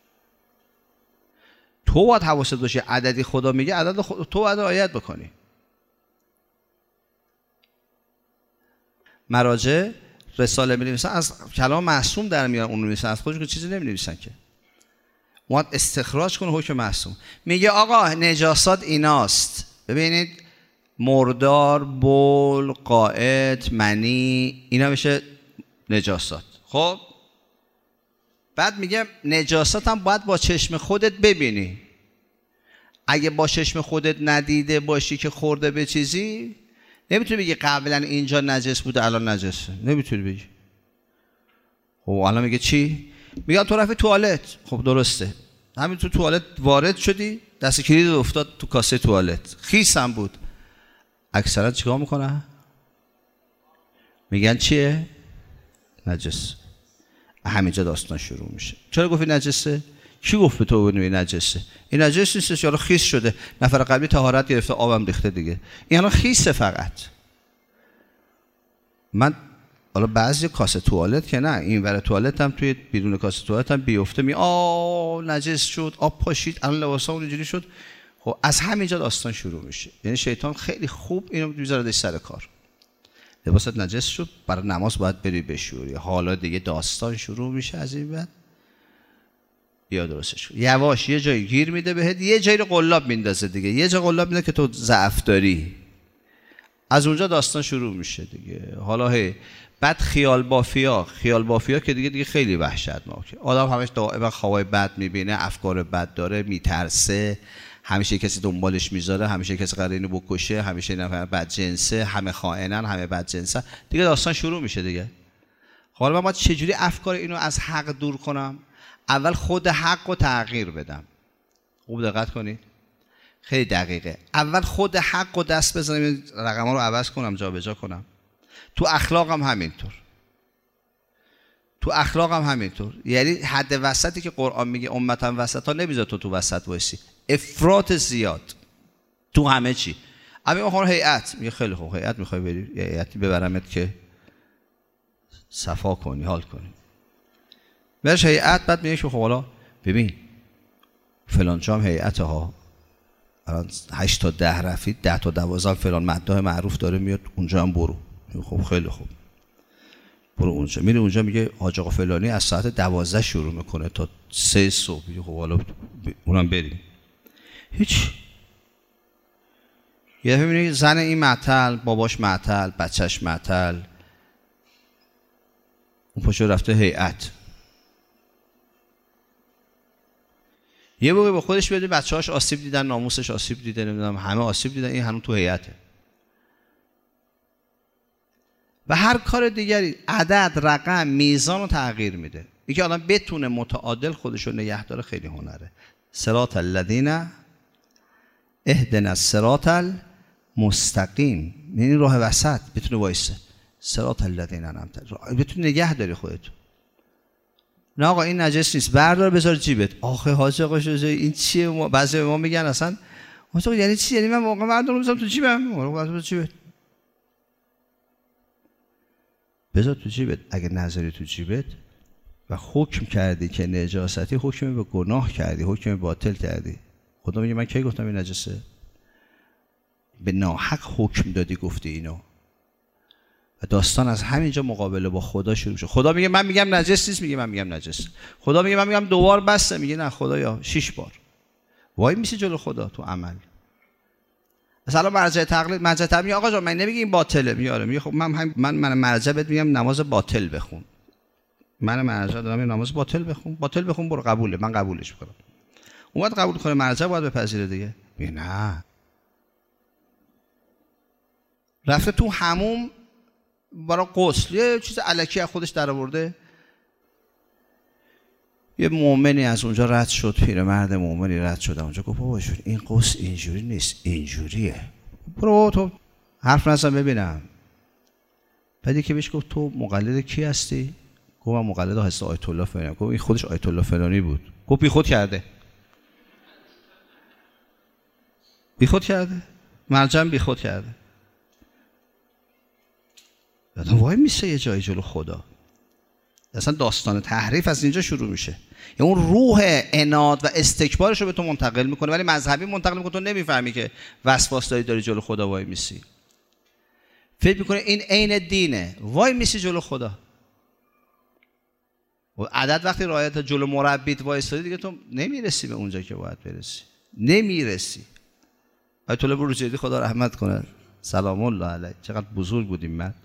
تو باید حواست باشه عددی خدا میگه، عدد تو باید رعایت بکنی. مراجع رساله می‌نویسن، از کلام معصوم در میارن، اون می‌نویسن، از خودشون چیزی نمی‌نویسن که. باید استخراج کنه حکم معصوم. میگه آقا نجاسات ایناست، ببینید مردار، بول، قائط، منی، اینا میشه نجاسات. خب بعد میگه نجاسات هم باید با چشم خودت ببینی. اگه با چشم خودت ندیده باشی که خورده به چیزی، نمیتونی بگی قبلا اینجا نجس بوده الان نجسه، نمیتونی بگی. خب الان میگه چی؟ میگه تو رفتی توالت، خب درسته، همین تو توالت وارد شدی، دست کلید افتاد تو کاسه توالت، خیس هم بود. اکثرا چیکار میکنن؟ میگن چیه؟ نجس. همینجا داستان شروع میشه. چرا گفتی نجسه؟ کی گفت به تو ببینی نجسه؟ این نجس نیستش، یارو خیس شده، نفر قبلی طهارت گرفته، آبم ریخته دیگه، این الان خیسه فقط. من حالا بعضی کاسه توالت که نه، این ور توالت هم توی بیرون کاسه توالت هم بیفته، نجس شد، آب پاشید، الان لباسامون اینجوری شد. خب از همینجا داستان شروع میشه. یعنی شیطان خیلی خوب اینو میذاره سر کار. لباست نجس شد، برای نماز باید بری بشوری، حالا دیگه داستان شروع میشه از این بعد. یا درستش کن، یواش یه جایی گیر میده بهت، یه جایی رو قلاب میندازه دیگه، یه جا قلاب میده که تو ضعف داری، از اونجا داستان شروع میشه دیگه. حالا بعد خیال بافیا که دیگه خیلی وحشتناکه. آدم همش دائما خوابای بد میبینه، افکار بد داره، میترسه، همیشه کسی دنبالش میذاره، همیشه کسی قراره اینو بکشه، همیشه نفر بد جنسه، همه خائنن، همه بد جنسن، دیگه داستان شروع میشه دیگه. حالا من باید چجوری افکار اینو از حق دور کنم؟ اول خود حق رو تغییر بدم. خوب دقت کنید، خیلی دقیقه. اول خود حق رو دست بزنم، رقم‌ها رو عوض کنم، جابجا کنم. تو اخلاقم همینطور. یعنی حد وسطی که قرآن میگه امتا وسطا، نمیذاره تو وسط وایسی، افراط زیاد تو همه چی. اما میخوام هیئت، میگه خیلی خوب، هیئت میخوای بری، هیئتی ببرمت که صفا کنی، حال کنی، برش هیئت. بعد میگه که خب حالا ببین فلان جام هیئت ها، الان 8 تا 10 رفید، 10 تا 12 فلان مداح معروف داره میاد، اونجا هم برو. خب خیلی خوب، برو اونجا. میره اونجا، میگه حاج آقا فلانی از ساعت 12 شروع میکنه تا 3 صبح. میگه خب حالا اونم بریم. هیچ. یه دفعه میبینی زن این معطل، باباش معطل، بچهش معطل، اون پاشو رفته هیئت. یه موقع با خودش بیاد بچه‌هاش آسیب دیدن، ناموسش آسیب دیده، نمیدونم همه آسیب دیدن، این هنوز تو هیئته. و هر کار دیگری عدد، رقم، میزان رو تغییر میده. اینکه آدم بتونه متعادل خودش رو نگه داره خیلی هنره. صراط الذین اهدنا الصراط المستقیم، یعنی راه وسط بتونه وایسه. صراط الذین انعمت، بتونه نگه داری خودت. نه آقا این نجس نیست، بردار بذار جیبت. آخه حاج آقا این چیه؟ بعضی ما میگن اصلا مثلا یعنی چی؟ یعنی من واقعا مردم رو بذارم تو جیبم؟ بذار تو جیبت. اگه نذاری تو جیبت و حکم کردی که نجاستی، حکم به گناه کردی، حکم باطل کردی. خدا میگه من کی گفتم این نجسه؟ به ناحق حکم دادی گفتی اینو. و داستان از همینجا مقابله با خدا شروع میشه. خدا میگه من میگم نجس نیست، میگه من میگم نجس. خدا میگه من میگم 2 بار بسه، میگه نه خدایا 6 بار. وای میسی جلو خدا تو عمل. مثلا مرجع تقلید، مرجع تقلید میگه آقا جان من نمیگه این باطله، میگه خب من مرجع بهت میگم نماز باطل بخون. من مرجع دارم نماز باطل بخون برو قبوله، من قبولش میکنم. اون وقت قبول کنه مرجع باید بپذیره دیگه. میگه نه. رفته تو حموم برای غسل، یه چیز الکی از خودش در آورده. یه مؤمنی از اونجا رد شد، پیرمرد مؤمنی رد شد اونجا، گفت بابا جون این غسل اینجوری نیست، اینجوریه. برو تو حرف نزن ببینم. بعد یکی بهش گفت تو مقلد کی هستی؟ گفت من مقلد حضرت آیت الله فلانی. گفت این خودش آیت الله فلانی بود. گفت بیخود کرده. مرجع بیخود کرده. آدم وای میسه یه جایی جلو خدا. اصلا داستان تحریف از اینجا شروع میشه. یعنی اون روح عناد و استکبارش رو به تو منتقل میکنه، ولی مذهبی منتقل میکنه. تو نمیفهمی که وسواس داری جلو خدا وای میسی. فکر میکنه این عین دینه. وای میسی جلو خدا. و عدد وقتی رعایت جلو مربیت وایسادی دیگه تو نمیرسی به اونجا که باید برسی. نمیرسی. آیت الله بروجردی خدا رحمت کنه سلام الله علیه، چقدر بزرگ بود این مرد.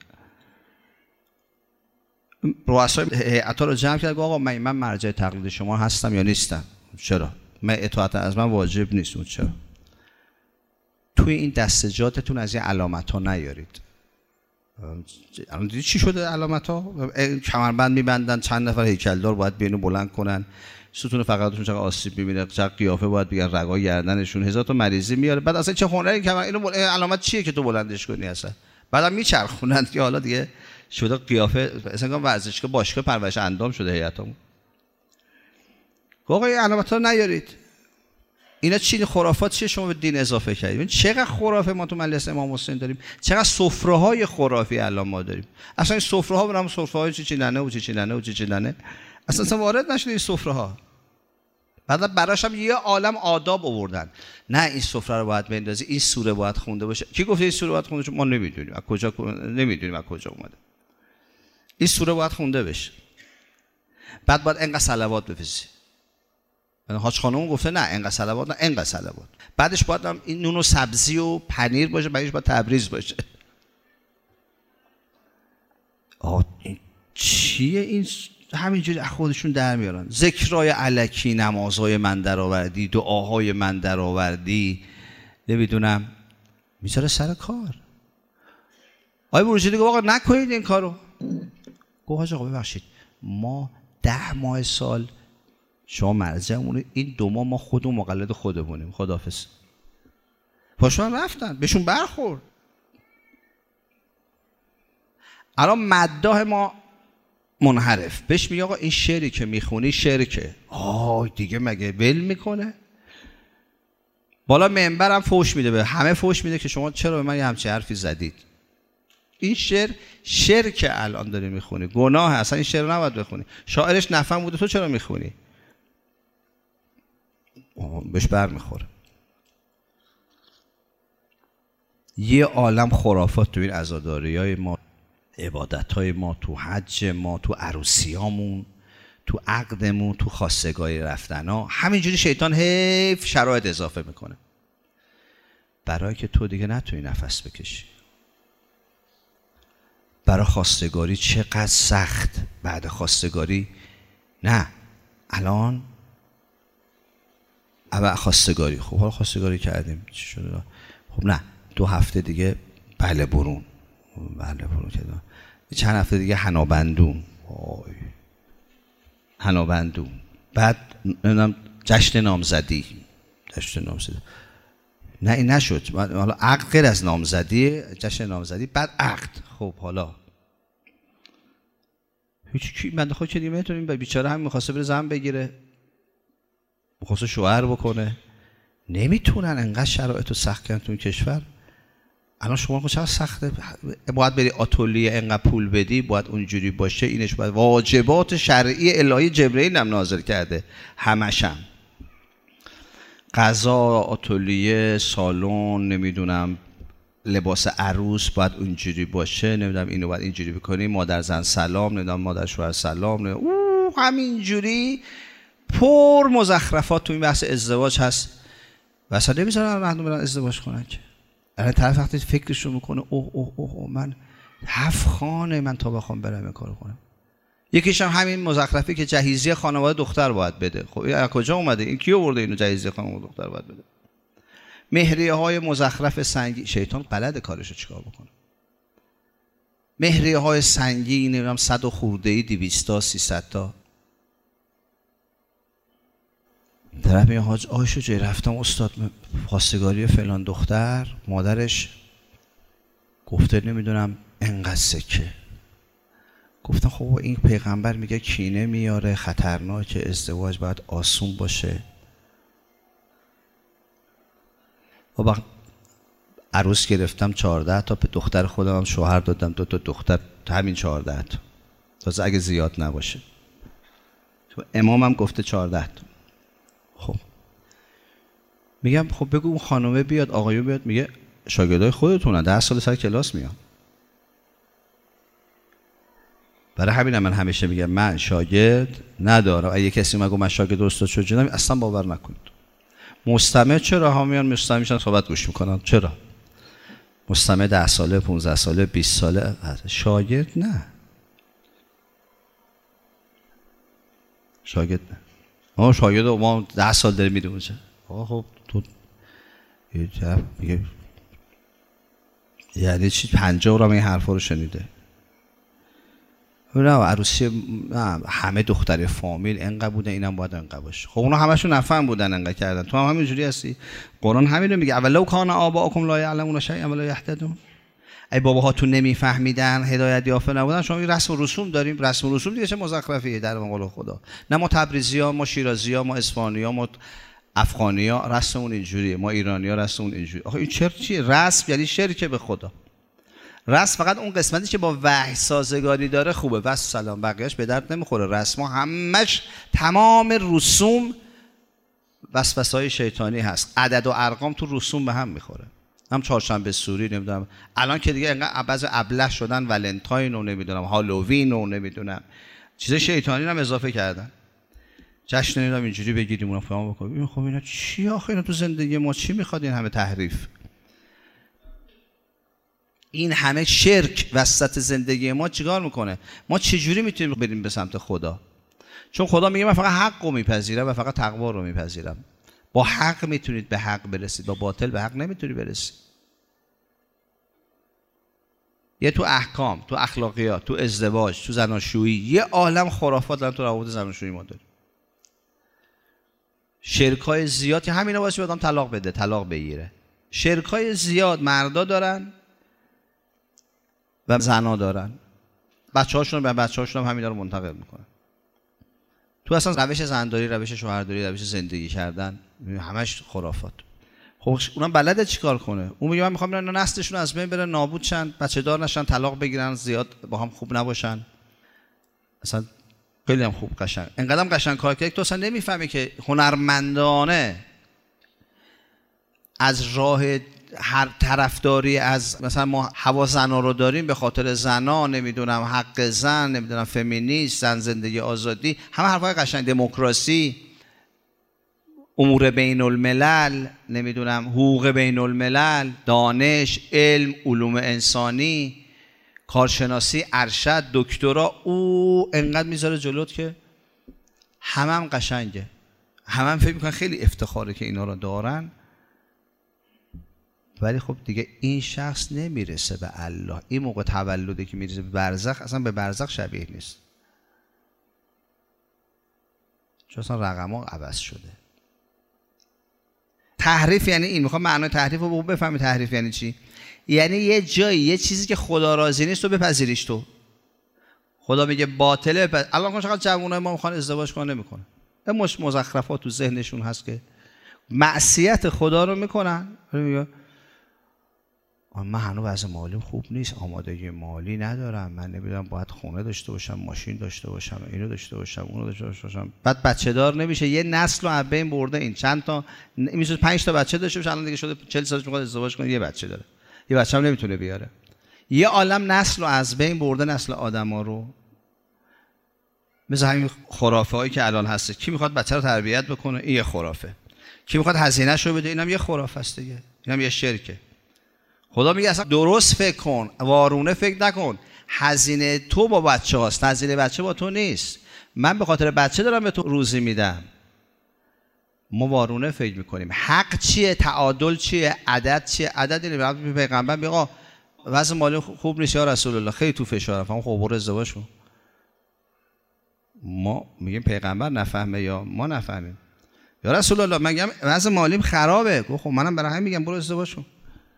رؤسای هیئت رو جمع کرد، آقا من مرجع تقلید شما هستم یا نیستم؟ چرا؟ من اطاعت از من واجب نیست. چرا؟ توی این دستجاتتون از این علامت ها نیارید. الان دیدی چی شده علامت ها؟ کمربند میبندن، چند نفر هیکلدار باید بینو بلند کنن، ستون فقراتشون چقدر آسیب میبینه، چقدر قیافه باید بگن، رگای گردنشون، هزار تا مریضی میاره. بعد اصلا چه هنری که اینو علامت چیه که تو بلندش کنی اصلا؟ بعدم میچرخونن که حالا دیگه شده قیافه اصلا ورزشگاه باشگاه پرورش اندام شده هیئتمون. آقا این علامت‌ها رو نیارید. اینا چی خرافات چیه شما به دین اضافه کردید؟ ببین چقدر خرافه ما تو مجلس امام حسین داریم، چقدر سفره‌های خرافی الان ما داریم. اصلا این سفره‌ها برام سفره‌های چی اصلا وارد نشده این سفره‌ها. بعد براش هم یه عالم آداب آوردن. نه این سفره رو باید بندازی، این سوره باید خونده باشه. کی گفته این سوره باید خونده بشه؟ ما نمیدونیم از کجا اومده. این سوره باید خونده بشه. بعد باید انقدر صلوات بفرستی. حاج خانم گفته نه انقدر صلوات، نه انقدر صلوات. بعدش باید هم این نون و سبزی و پنیر باشه، بعدش باید تبریز باشه. این چیه این؟ همینجوری خودشون در میارن. ذکرای الکی، نمازهای من درآوردی، دعاهای من درآوردی، نمیدونم میذاره سر کار. آقای بروجردی گفت آقا نکنید این کارو. گفت آقا ببخشید ما 10 ماه سال شما مرجعمونه، این 2 ماه ما خودمون مقلد خودمونیم، خداحافظ. پاشون رفتن، بهشون برخورد. الان مداح ما منحرف بهش میگه آقا این شعری که میخونی شرکه. دیگه مگه ول میکنه؟ بالا منبرم فوش میده، به همه فوش میده که شما چرا به من یه همچین حرفی زدید. این شعر شرکه الان داری میخونی، گناه، اصلا این شعر نباید بخونی. شاعرش نفهم بوده، تو چرا میخونی؟ بهش بر میخوره. یه عالم خرافات تو این عزاداریای ما، عبادت‌های ما، تو حج ما، تو عروسیامون، تو عقدمون، تو خواستگاهی رفتنا، همینجوری شیطان حیف شرایط اضافه میکنه برای که تو دیگه نتونی نفس بکشی. برای خواستگاری چقدر سخت. بعد خواستگاری نه الان اول خواستگاری، خب حالا خواستگاری کردیم چی شده؟ خب نه 2 هفته دیگه بله برون کردم، چند هفته دیگه حنابندون، بعد جشن نامزدی. نه این نشد، حالا عقد غیر از نامزدی، جشن نامزدی بعد عقد. خب حالا هیچ بنده خود که دیگه میتونیم، بیچاره هم میخواسته بره زن بگیره، میخواسته شوهر بکنه، نمیتونن انقدر شرایطو سخت کردن تو این کشور. الان شما چقدر سخته، باید بری آتلیه انقدر پول بدی، باید اونجوری باشه، اینش باید واجبات شرعی الهی جبرئیل هم نازل کرده، همشم غذا، آتلیه، سالن، نمیدونم لباس عروس باید اونجوری باشه، نمیدونم اینو باید اینجوری بکنی، مادر زن سلام، نمیدونم مادر شوهر سلام، همینجوری پر مزخرفات تو این بحث ازدواج هست و اصلا نمیذارن مردم برن ازدواج کنن که. الان طرف وقتی فکرش رو میکنه اوه من 7 خانه من تا بخوام برم این کارو کنم. یکیش هم همین مزخرفی که جهیزیه خانواده دختر باید بده. خب این از کجا اومده؟ این کی آورده اینو جهیزیه خانواده دختر باید بده؟ مهریه های مزخرف سنگین، شیطان بلده کارشو چیکار بکنه. مهریه های سنگین، نمیدونم 100 و خورده‌ای، 200 تا 300 تا. طرف میگه حاج آیشو جای رفتم استاد خواستگاری فلان دختر، مادرش گفته نمیدونم انقدر سکه. گفتم خب این پیغمبر میگه کینه میاره، خطرناکه، ازدواج باید آسون باشه. و عروس گرفتم 14 تا، به دختر خودم هم شوهر دادم 2 تا دختر، همین 14 تا، تازه اگه زیاد نباشه. امامم گفته 14 تا. خب میگم خب بگو اون خانومه بیاد، آقایون بیاد. میگه شاگردای خودتونن، 10 سال سر کلاس میان. برای همینم من همیشه میگم من شاگرد ندارم. اگه کسی میگه من شاگرد استاد شدم اصلا باور نکنید. مستمع چرا ها میان مستمع میشن صحبت گوش میکنن؟ چرا؟ مستمع 10 ساله، 15 ساله، 20 ساله، شاگرد نه. شاگرد نه. ما شاگرد ما 10 سال داریم میریم اونجا. خب تو یه طرف میگه یعنی چی 50 رو این حرفا رو شنیده؟ نه عروسی نه همه دختر فامیل انقدر بودن، اینم باید انقدر باشه. خب اونا همشون نفهم بودن انقدر کردن، تو هم همینجوری هستی. قرآن همین رو میگه اولو کان آباءکم لا یعلمون شیئا ولا یهتدون. ای باباهاتون نمیفهمیدن، هدایت یافته نبودن، شما رسم و رسوم داریم. رسم و رسوم دیگه چه مزخرفیه در قول خدا. نه ما تبریزی‌ها، ما شیرازی‌ها، ما اصفهانی‌ها، ما افغانی‌ها رسممون اینجوریه، ما ایرانی‌ها رسممون اینجوریه. آخه این چیه؟ رسم یعنی شرک به خدا. رسم فقط اون قسمتی که با وحی سازگاری داره خوبه، بس سلام، بقیه‌اش به درد نمیخوره. رسم همش تمام رسوم وسوسه‌های شیطانی هست. عدد و ارقام تو رسوم به هم میخوره. هم چهارشنبه سوری نمیدونم، الان که دیگه انقدر بعضی ابله شدن، ولنتاین و نمیدونم هالووین و نمیدونم چیز شیطانی هم اضافه کردن. جشن نمیدونم اینجوری بگیریم اونم فهم بکنیم. خب اینا چی آخه؟ اینا تو زندگی ما چی میخواد این همه تحریف؟ این همه شرک وسط زندگی ما چیکار میکنه؟ ما چجوری میتونیم بریم به سمت خدا؟ چون خدا میگه من فقط حق رو میپذیرم و فقط تقوا رو میپذیرم. با حق میتونید به حق برسید، با باطل به حق نمیتونی برسید. یه تو احکام، تو اخلاقیات، تو ازدواج، تو زناشویی یه عالم خرافات دارن تو روابط زناشویی ما داریم. شرکای زیاد همینا باشه آدم طلاق بده، طلاق بگیره. شرکای زیاد مردا دارن و زنا دارن. بچه‌هاشون به بچه‌هاشون هم همینا رو منتقل میکنن. تو اصلا روش زنداری، روش شوهرداری، روش زندگی کردن همش خرافات. خب اونم بلده چیکار کنه؟ اون میگه من میخوام اینا نسلشون از بین بره، نابود شن، بچه دار نشن، طلاق بگیرن، زیاد با هم خوب نباشن. اصلا خیلی هم خوب قشنگ، انقدرم قشنگ کار کرد که تو اصلا نمیفهمی که هنرمندانه از راه هر طرفداری از مثلا ما هوا زنا رو داریم به خاطر زنا، نمیدونم حق زن، نمیدونم فمینیست، زن زندگی آزادی، همه حرفای قشنگ، دموکراسی، امور بین الملل، نمیدونم حقوق بین الملل، دانش، علم، علوم انسانی، کارشناسی، ارشد، دکترا، او انقدر میذاره جلوت که همه قشنگه. همه فکر میکنن خیلی افتخاره که اینا رو دارن، ولی خب دیگه این شخص نمیرسه به الله. این موقع تولده که میرسه به برزخ، اصلا به برزخ شبیه نیست، چون اصلا رقم‌ها عوض شده. تحریف یعنی این. میخوام معنای تحریف رو بفهمی. تحریف یعنی چی؟ یعنی یه جایی یه چیزی که خدا راضی نیست تو بپذیریش. تو خدا میگه باطله، الان چقدر جوانای ما میخوان ازدواج کنن نمیکنن. این مزخرفات تو ذهنشون هست که معصیت خدا رو میکنن. من هنوز وضع مالیم خوب نیست، آمادگی مالی ندارم، من نمیدونم باید خونه داشته باشم، ماشین داشته باشم، اینو داشته باشم، اونو داشته باشم. بعد بچه دار نمیشه، یه نسل رو از بین برده. این چند تا میشه 5 تا بچه داشته باشه، الان دیگه شده 40 سالش میخواد ازدواج کنه، یه بچه داره، یه بچه هم نمیتونه بیاره. یه عالم نسل رو از بین برده، نسل آدما رو. مثل همین خرافه هایی که الان هست، کی میخواد بچه رو تربیت بکنه، این یه خرافه. کی میخواد هزینه‌ش رو بده، اینم یه خرافه است دیگه، اینم یه شرکه. خدا میگه اصلا درست فکر کن، وارونه فکر نکن. هزینه تو با بچه هاست، هزینه بچه با تو نیست. من به خاطر بچه دارم به تو روزی میدم. ما وارونه فکر میکنیم. حق چیه؟ تعادل چیه؟ عدد چیه؟ عدد اینه. پیغمبر میگه آقا وضع مالی خوب نیست یا رسول الله، خیلی تو فشارم. فهم خب برو ازدواج کن. ما میگیم پیغمبر نفهمه یا ما نفهمیم؟ یا رسول الله من میگم وضع مالیم خرابه. خب منم برای همین میگم برو ازدواج کن.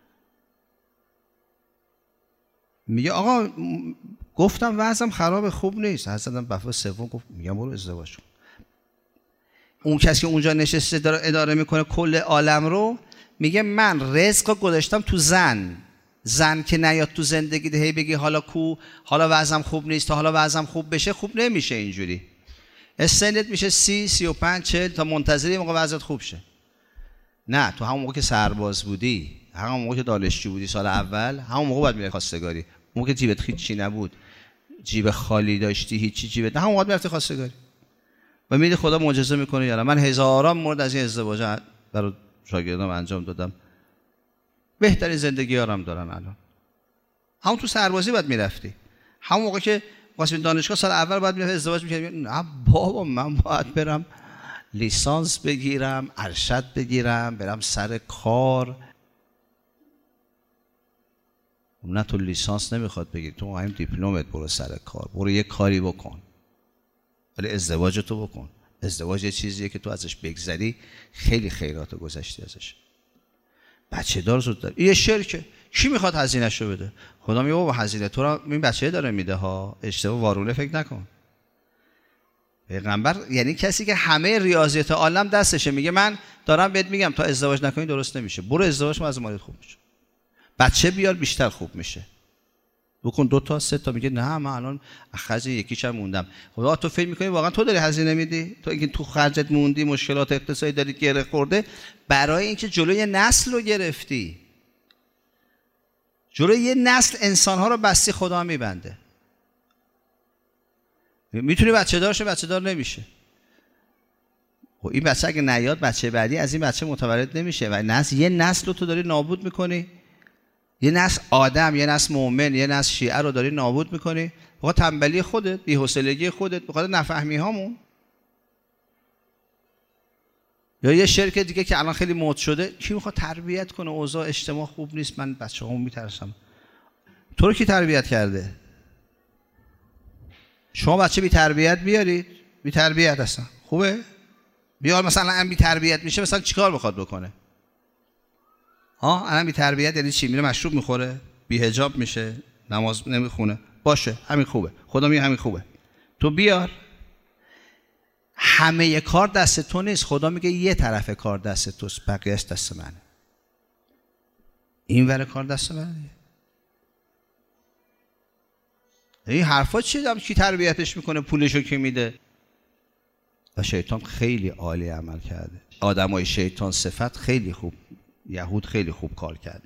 میگه آقا گفتم وضعم خرابه، خوب نیست. حضرت دفعه سوم گفت میگم برو ازدواج کن. اون کسی که اونجا نشسته داره اداره میکنه کل عالم رو، میگه من رزق گذاشتم تو زن که نیاد تو زندگی هی بگی حالا حالا وضعم خوب نیست، تا حالا وضعم خوب بشه. خوب نمیشه اینجوری. سنت میشه 30 35 40 تا منتظری موقع وضعت خوب شه. نه، تو همون موقع که سرباز بودی، همون موقع که دانشجو بودی سال اول، همون موقع باید میره خواستگاری. موقع که جیبت هیچی نبود، جیب خالی داشتی، هیچی جیبت، همون موقع میرفتی خواستگاری. و میده خدا معجزه میکنه. یارا من هزاران مورد از این ازدواج برای شاگردام انجام دادم. بهترین زندگی یارم دارن الان. همون تو سربازی باید میرفتی. همون موقع که واسه دانشگاه سال اول باید میرفتی ازدواج میکردی. نه بابا من باید برم لیسانس بگیرم، ارشد بگیرم، برم سر کار. نه تو لیسانس نمیخواد بگیری، تو همین دیپلمت برو سر کار، برو یه کاری بکن، ولی ازدواج تو بکن. ازدواج یه چیزیه که تو ازش بگذری خیلی خیرات گذشتی ازش. بچه دار زود داره، یه شرکه. کی میخواد هزینه‌شو بده؟ خدا میگه بابا هزینه تو رو این بچه داره میده ها، اشتباه وارونه فکر نکن. پیغمبر یعنی کسی که همه ریاضیات عالم دستشه، میگه من دارم بهت میگم تا ازدواج نکنی درست نمیشه، برو ازدواج کن، از مالت خوب میشه، بچه بیار بیشتر خوب میشه، بکن 2 تا 3 تا. میگه نه من الان خرج یکیش هم موندم. خدا تو فکر میکنی واقعا تو داری هزینه میدی؟ تو اینکه تو خرجت موندی، مشکلات اقتصادی داری گره خورده، برای اینکه جلوی نسل رو گرفتی، جلوی یه نسل انسانها رو بستی. خدا میبنده. میتونی بچه دار شه، بچه دار نمیشه. خب این بچه اگه نیاد، بچه بعدی از این بچه متولد نمیشه و یه نسل رو تو داری نابود میکنی. یه نسل آدم، یه نسل مؤمن، یه نسل شیعه رو داری نابود میکنی. بخاطر تنبلی خودت، بی‌حوصلگی خودت، بخاطر نفهمی هامون. یا یه شرکت دیگه که الان خیلی مد شده، کی میخواد تربیت کنه؟ اوضاع اجتماع خوب نیست، من بچه‌هامو میترسم. تو رو کی تربیت کرده؟ شما بچه بی تربیت بیارید، بی تربیت هستن. خوبه؟ بیار مثلا الان بی تربیت میشه، مثلا چیکار میخواد بکنه؟ الان بی تربیت یعنی چی؟ میره مشروب میخوره، بی حجاب میشه، نماز نمیخونه. باشه، همین خوبه. خدا میگه همین خوبه. تو بیار. همه کار دست تو نیست. خدا میگه یه طرف کار دست توست، بقیه‌اش دست منه. این ور کار دست منه. این حرفا چیه؟ کی تربیتش میکنه؟ پولشو کی میده؟ و شیطان خیلی عالی عمل کرده. آدمای شیطان صفت خیلی خوب، یهود خیلی خوب کار کرده.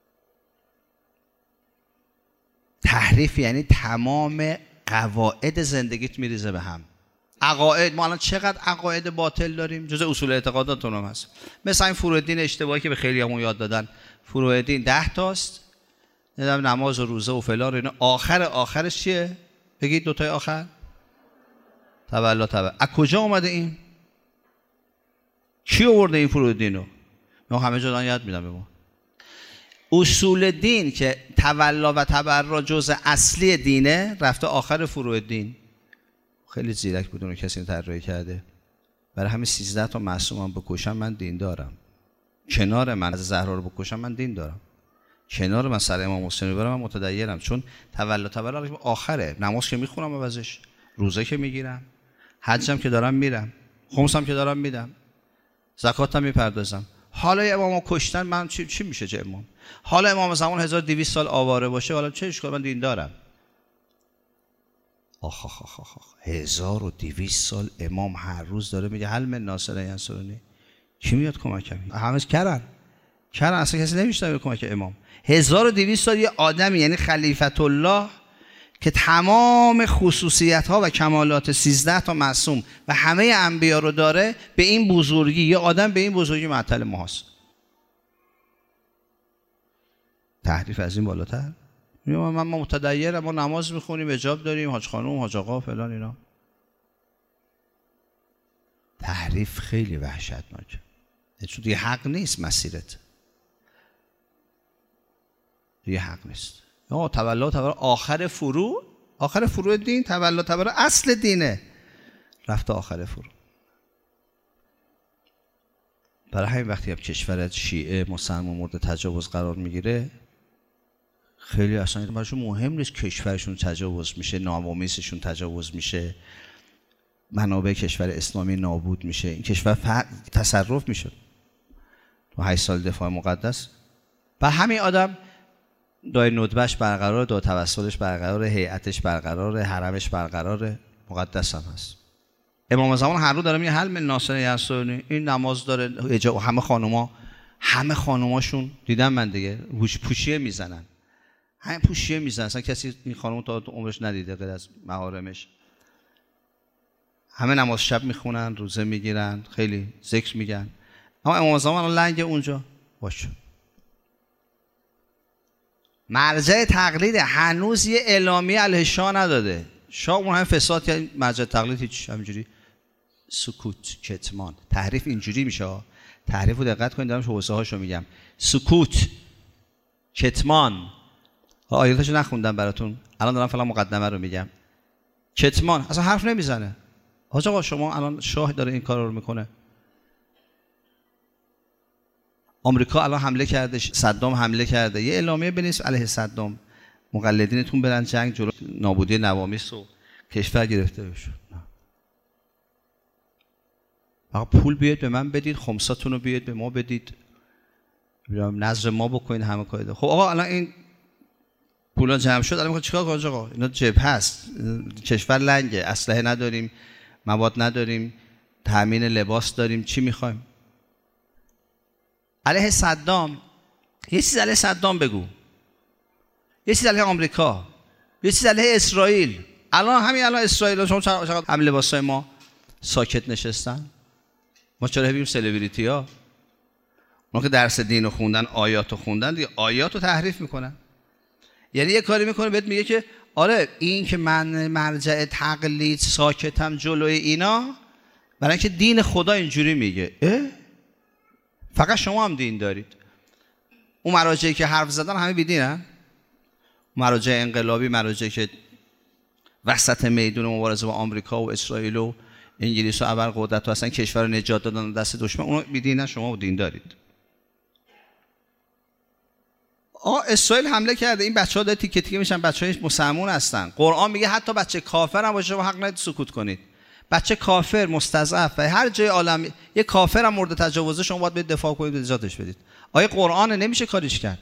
تحریف یعنی تمام قواعد زندگیت میریزه به هم. عقاید، ما الان چقدر عقاید باطل داریم، جزء اصول اعتقاداتون هم هست. مثلا این فروع اشتباهی که به خیلی همون یاد دادن، فروع دین 10 تاست، نماز و روزه و فلان و اینا. آخرش چیه؟ بگید 2 تای آخر. تولد. از کجا اومده این؟ کی آورده این فروع دینو؟ من همه جا دارن یاد میدم به ما. اصول دین که تولا و تبرا جزء اصلی دینه، رفته آخر فروع دین. خیلی زیرک بود اون کسی طراحی کرده. برای همین 13 تا معصومم بکشم من دین دارم. کنار من از زهرا رو بکشم من دین دارم. کنار من سر امام حسین رو برم من متدینم، چون تبرا آخره. نماز که میخونم عوضش، روزه که میگیرم، حجم که دارم میرم، خمسم که دارم میدم. زکات هم میپردازم. حالا امامو کشتن، من چی میشه چه امام؟ حالا امام زمان 1200 سال آواره باشه، حالا چه اشکال، من دین دارم. آخ آخ آخ آخ 1200 سال امام هر روز داره میگه هل من ناصر ینصرنی، کی میاد کمکم؟ همش کردن اصلا کسی نمیشه کمک امام. 1200 سال یه آدمی، یعنی خلیفت الله، که تمام خصوصیت ها و کمالات 13 تا معصوم و همه انبیا رو داره، به این بزرگی، یه آدم به این بزرگی معطل ماست. تحریف از این بالاتر؟ ما متدینم، ما نماز میخونیم، حجاب داریم، حاج خانم، حاج آقا، فلان اینا. تحریف خیلی وحشتناکه، چون دیگه حق نیست مسیرت، دیگه حق نیست. تولد آخر فروع دین، تولد اصل دینه، رفته آخر فروع. برای همین وقتی هم کشورت شیعه مسلمان مورد تجاوز قرار میگیره، خیلی اصلا براشون مهم نیست کشورشون تجاوز میشه، نامومیسشون تجاوز میشه، منابع کشور اسلامی نابود میشه، این کشور تصرف میشه. تو 8 سال دفاع مقدس و همین آدم دای ندبش برقرار، دای توسلش برقرار، هیئتش برقرار، حرمش برقرار، مقدس هم هست. امام زمان هر رو داره میگه هل من ناصر ینصرنی، این نماز داره، همه خانوماشون دیدم من دیگه پوشیه میزنن، همین پوشیه میزنن، اصلا کسی این خانم تا عمرش ندیده غیر از محارمش. همه نماز شب میخونن، روزه میگیرن، خیلی ذکر میگن، اما امام زمان لنگ اونجا باشه. مرجع تقلید هنوز یه اعلامیه علیه شاه نداده. شاه اون همه فساد کرد، مرجع تقلید هیچ، همینجوری سکوت، کتمان. تحریف اینجوری میشه، تحریف رو دقت کنید، دارم حوزه هاشو میگم. سکوت، کتمان، آیاتشو نخوندم براتون، الان دارم فلان مقدمه رو میگم. کتمان، اصلا حرف نمیزنه. آقا شما الان شاه داره این کار رو میکنه. آمریکا الان حمله کرده، صدام حمله کرده، یه اعلامیه بنویس علیه صدام، مقلدینتون برن جنگ، جلو نابودی نوامیس و کشور گرفته بشه. فقط پول بیاید به من بدید، خمساتون رو بیاید به ما بدید، نظر ما بکنید، همه کار. خب آقا الان این پولا جمع شد، الان میخواد چیکار کنه آقا؟ اینا جبهه هست، کشور لنگه، اسلحه نداریم، مواد نداریم، تامین لباس داریم، چی میخوایم؟ علیه صدام یه چیز علیه صدام بگو، یه چیز علیه آمریکا، یه چیز علیه اسرائیل. الان اسرائیل شما چقدر هم لباسای ما ساکت نشستن؟ ما چرا بگیم سلبریتی ها؟ ما که درس دین رو خوندن، آیات رو خوندن، دیگه آیات رو تحریف میکنن. یعنی یه کاری میکنه بهت میگه که آره این که من مرجع تقلید ساکتم جلوی اینا، برای اینکه دین خدا اینجوری میگه. فقط شما هم دین دارید. اون مراجعی که حرف زدن همه بیدینن. مراجع انقلابی، مراجعی که وسط میدون مبارزه با آمریکا و اسرائیل و انگلیس و ابرقدرت و اصلا کشور رو نجات دادن دست دشمن، اونا بیدینن، شما دین دارید. اسرائیل حمله کرده، این بچه‌ها داره تیکه تیکه میشن، بچه‌های مسلمون هستن. قرآن میگه حتی بچه کافر هم باشه حق ندید سکوت کنید. بچه کافر مستضعف و هر جای عالم یه کافر هم مورد تجاوزه، شما باید به دفاع کنید، نجاتش بدید. آیه قرآن نمیشه کاریش کرد.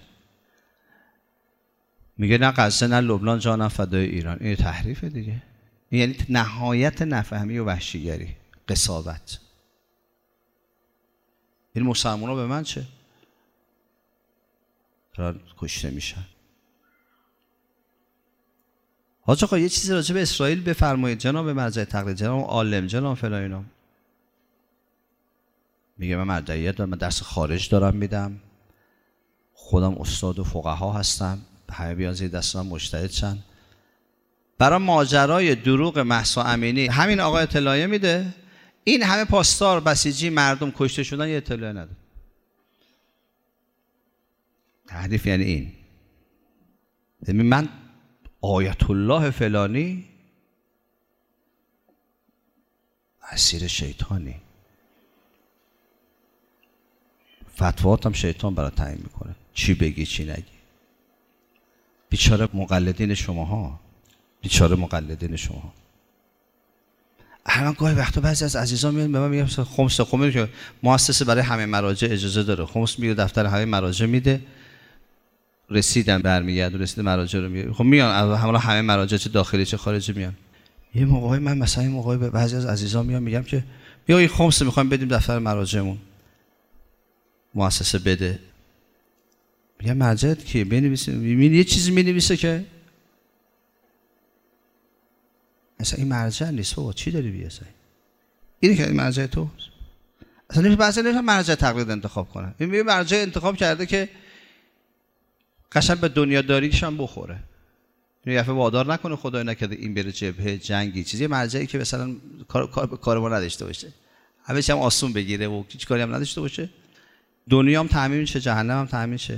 میگه نه غزه نه لبنان جانم فدای ایران. این تحریفه دیگه. این یعنی نهایت نفهمی و وحشیگری، قساوت. این مسلمان‌ها به من چه؟ دارن کشته میشن. حاج آقا یه چیزی راجع به اسرائیل بفرمایید جناب مرجع تقلید، جناب عالم، جناب فلان اینا. میگه من مرجعیت دارم، من درس خارج دارم میدم، خودم استاد و فقها هستم، همه بیان زیر دست من مجتهد شن. برای ماجرای دروغ مهسا امینی همین آقا اطلاعیه میده، این همه پاسدار بسیجی مردم کشته شدن یه اطلاعیه نده. تحریف یعنی این. من آیت الله فلانی اسیر شیطانی، فتوات هم شیطان برای تعیین میکنه، چی بگی چی نگی. بیچاره مقلدین شماها، بیچاره مقلدین شما. من گاهی وقتا بعضی از عزیزان میاد به من میگن خمس که مؤسسه برای همه مراجع اجازه داره، خمس میره دفتر همه مراجع میده، رسیدن برمیگرده، رسید مراجع رو میگه. خب میان همه مراجع چه داخلی چه خارجی میان. یه موقعی من مثلا این موقعی به بعضی از عزیزان میگم که بیا این خمس میخوایم بدیم دفتر مراجعمون، مؤسسه بده. میگم مرجعت کیه؟ بنویسید. یه چیزی مینویسه که اصلا این مرجع نیست. بابا چی داری بیای؟ اینی که این مرجع تو اصلا بعضی مرجع تقلید انتخاب کنن. این مرجع انتخاب کرده که قشنگ به دنیا داریش هم بخوره. این یفه وادار نکنه، خدای نکرده این بره جبهه جنگی چیزی، مرجعی که مثلا کار ما نداشته باشه، همه چی هم آسون بگیره و هیچ کاری هم نداشته باشه، دنیا هم تامین میشه، جهنم هم تامین شه.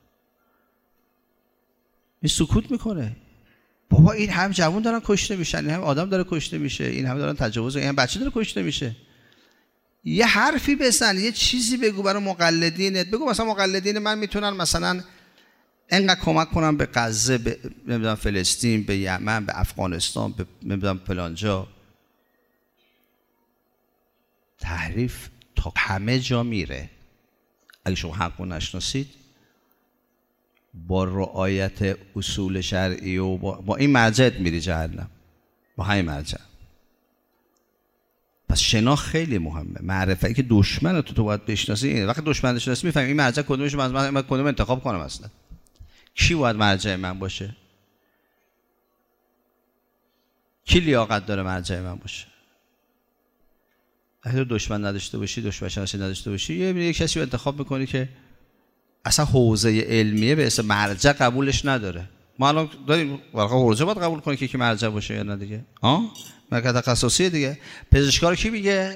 این سکوت میکنه. بابا این هم جوان دارن کشته میشن، این هم آدم داره کشته میشه، این هم دارن تجاوز، این هم بچه داره کشته میشه. یه حرفی بزن، یه چیزی بگو برای مقلدینت. بگو مثلا مقلدین من میتونن مثلا اینقدر کمک کنم به غزه، به نمیدونم فلسطین، به یمن، به افغانستان، به نمیدونم فلان جا. تحریف تا همه جا میره. اگه شما حق رو نشناسید، با رعایت اصول شرعی و با این مرجعت میری جهنم، با همین مرجع. پس شناخت خیلی مهمه. معرفتی که دشمن تو باید بشناسی. اینه وقتی دشمن شناسی میفهمی این مرجع کدومش من کدوم انتخاب کنم. اصلا کی باید مرجع من باشه؟ کی لیاقت داره مرجع من باشه؟ اگه دشمن نداشته باشی، دشمن شناسی نداشته باشی، یه کسی رو انتخاب میکنی که اصلا حوزه علمیه به اسم مرجع قبولش نداره. ما الان داریم واقعا حوزه باید قبول کنی که مرجع باشه یا نه دیگه. مرکز تخصصی دیگه. پزشکا رو کی میگه؟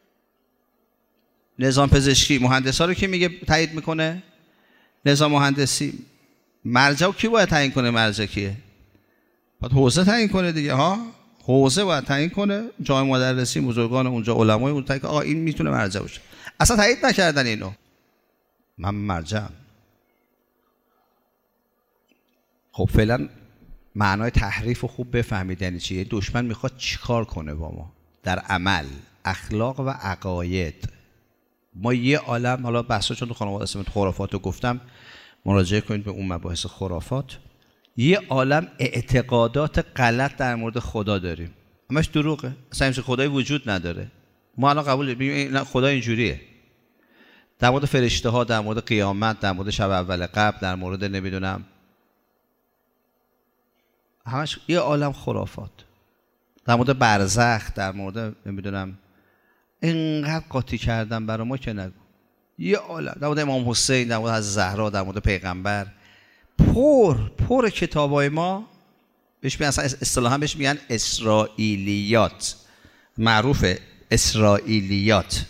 نظام پزشکی. مهندسا رو کی میگه تایید میکنه؟ نظام مهندسی. مرجع کی باید تعیین کنه؟ مرجع کیه؟ باید حوزه تعیین کنه دیگه. حوزه باید تعیین کنه، جامعه مدرسی، بزرگان اونجا، علمای اون تعیین کنه این میتونه مرجع باشه. اصلا تایید نکردن اینو. من مرجعم. خب فعلا معنای تحریف رو خوب بفهمید یعنی چیه. دشمن میخواد چیکار کنه با ما در عمل، اخلاق و عقاید. ما یه عالم، حالا بحثا چون تو خانواده اسم خرافات رو گفتم، مراجعه کنید به اون مباحث خرافات. یه عالم اعتقادات غلط در مورد خدا داریم، همش دروغه. اصلا همچین خدایی وجود نداره. ما الان قبول ببینیم خدا اینجوریه. در مورد فرشته ها، در مورد قیامت، در مورد شب اول قبر، در مورد نمیدونم همش یه عالم خرافات. در مورد برزخ، در مورد نمیدونم اینقدر قاطی کردن برای ما که نگو. یه عالم در مورد امام حسین، در مورد حضرت زهرا، در مورد پیغمبر. پر کتابای ما بهش میگن، اصلا اصطلاحا بهش میگن اسرائیلیات. معروفه اسرائیلیات.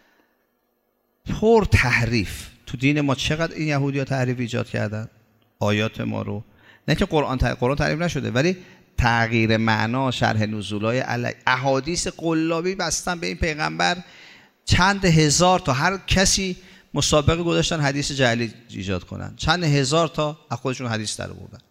پر تحریف. تو دین ما چقدر این یهودی‌ها تحریف ایجاد کردن آیات ما رو. نه که قرآن تحریف نشده، ولی تغییر معنا، شرح نزولای احادیث قلابی بستن به این پیغمبر. چند هزار تا هر کسی مسابقه گذاشتن حدیث جعلی ایجاد کنن. چند هزار تا از خودشون حدیث در آوردن.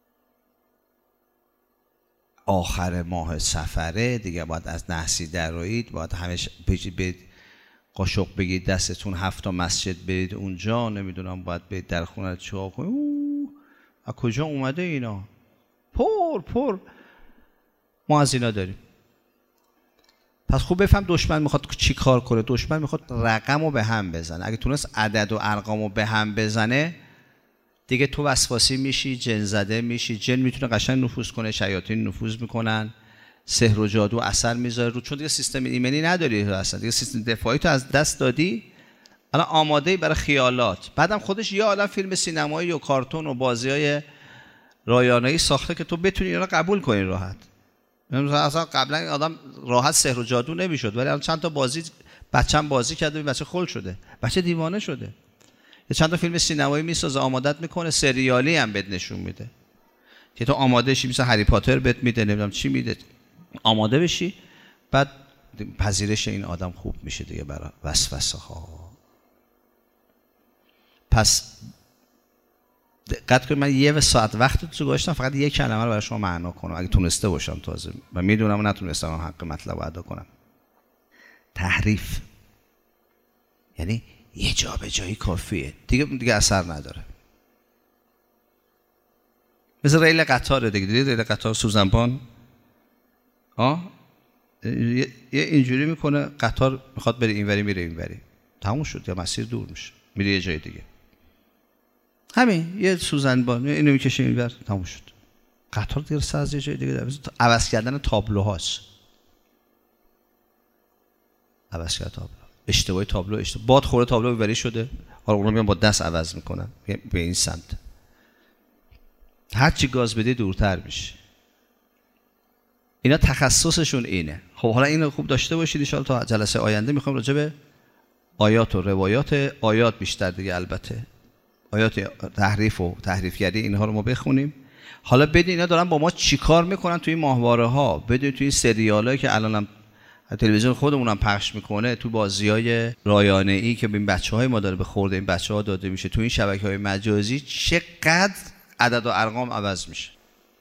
آخر ماه سفره دیگه باید از نحسی درایید، باید همیشه به قاشق بگید دستتون 7 تا مسجد برید اونجا، نمیدونم باید برید در خونه چیکار کنید. از کجا اومده اینا؟ پر ما از اینا داریم. پس خوب بفهم دشمن میخواد چی کار کنه. دشمن میخواد رقم رو به هم بزنه. اگه تونست عدد و ارقام رو به هم بزنه دیگه تو وسواسی میشی، جن زده میشی. جن میتونه قشنگ نفوذ کنه، شیاطین نفوذ میکنن، سحر و جادو اثر میذاره رو، چون دیگه سیستم ایمنی نداری اصلا، دیگه سیستم دفاعی تو از دست دادی. الان آماده ای برای خیالات. بعدم خودش یه عالم فیلم سینمایی و کارتون و بازیای رایانه‌ای ساخته که تو بتونی اینا قبول کنی راحت. مثلا قبلا آدم راحت سحر و جادو نمیشد، ولی الان چند تا بازی بچه‌م بازی کرده، بچه خل شده، بچه دیوانه شده. یا چند تا فیلم سینمایی میسازه، آمادت میکنه، سریالی هم بهت نشون میده که تو آماده شی، مثلا هری پاتر بهت میده، نمیدونم چی میده، آماده بشی، بعد پذیرش این آدم خوب میشه دیگه برای وسوسه ها. پس دقت کنید من یه ساعت وقت تو گذاشتم فقط یک کلمه رو برای شما معنا کنم اگه تونسته باشم تازه و میدونم نتونستم حق مطلب رو ادا کنم. تحریف یعنی یه جا به جایی کافیه دیگه اثر نداره. مثل ریل قطاره دیگه، دیدید ریل قطار سوزنبان یه اینجوری میکنه قطار میخواد بره اینوری میره اینوری، تموم شد یا مسیر دور میشه میره یه جای دیگه. همین یه سوزنبان اینو میکشه اینور تموم شد. قطار دیگه سر از یه جای دیگه عوض کردن تابلوهاست. عوض کردن تابلو، اشتباهی تابلو، باد خورده تابلو ببری شده، حالا اونا میگن با دست عوض میکنن به این سمت. هر چی گاز بدی دورتر میشه. اینا تخصصشون اینه. خب حالا اینو خوب داشته باشید ان شاء الله. تا جلسه آینده میخوام راجع به آیات و روایات، آیات بیشتر دیگه، البته آیات تحریف و تحریفگری اینها رو ما بخونیم. حالا بدین اینا دارن با ما چیکار میکنن توی این ماهواره ها، بدین توی این سریالایی که الانم تلویزیون خودمونم پخش میکنه، تو بازیای رایانه ای که این بچهای ما داره به خورده این بچه‌ها داده میشه، تو این شبکه‌های مجازی چقدر عدد و ارقام عوض میشه.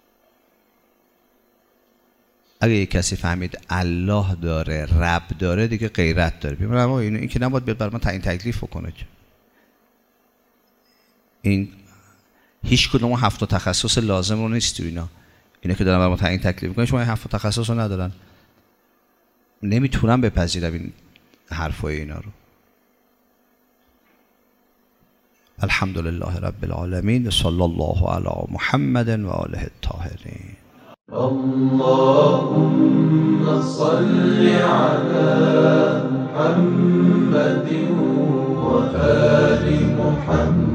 اگه یک کسی فهمید الله داره، رب داره، دیگه غیرت داره. ببینم این که نباید بیاد برای من تعیین تکلیف بکنه که این هیچ کدوم 7 تخصص لازم رو نیست تو اینا که دارن برای ما تعیین تکلیف میکنن. شما 7 تخصص رو ندارن، نمیتونم بپذیرم این حرفای اینا رو. الحمدلله رب العالمین، صلی الله علی محمد و آله الطاهرین. اللهم صل على محمد و آل محمد.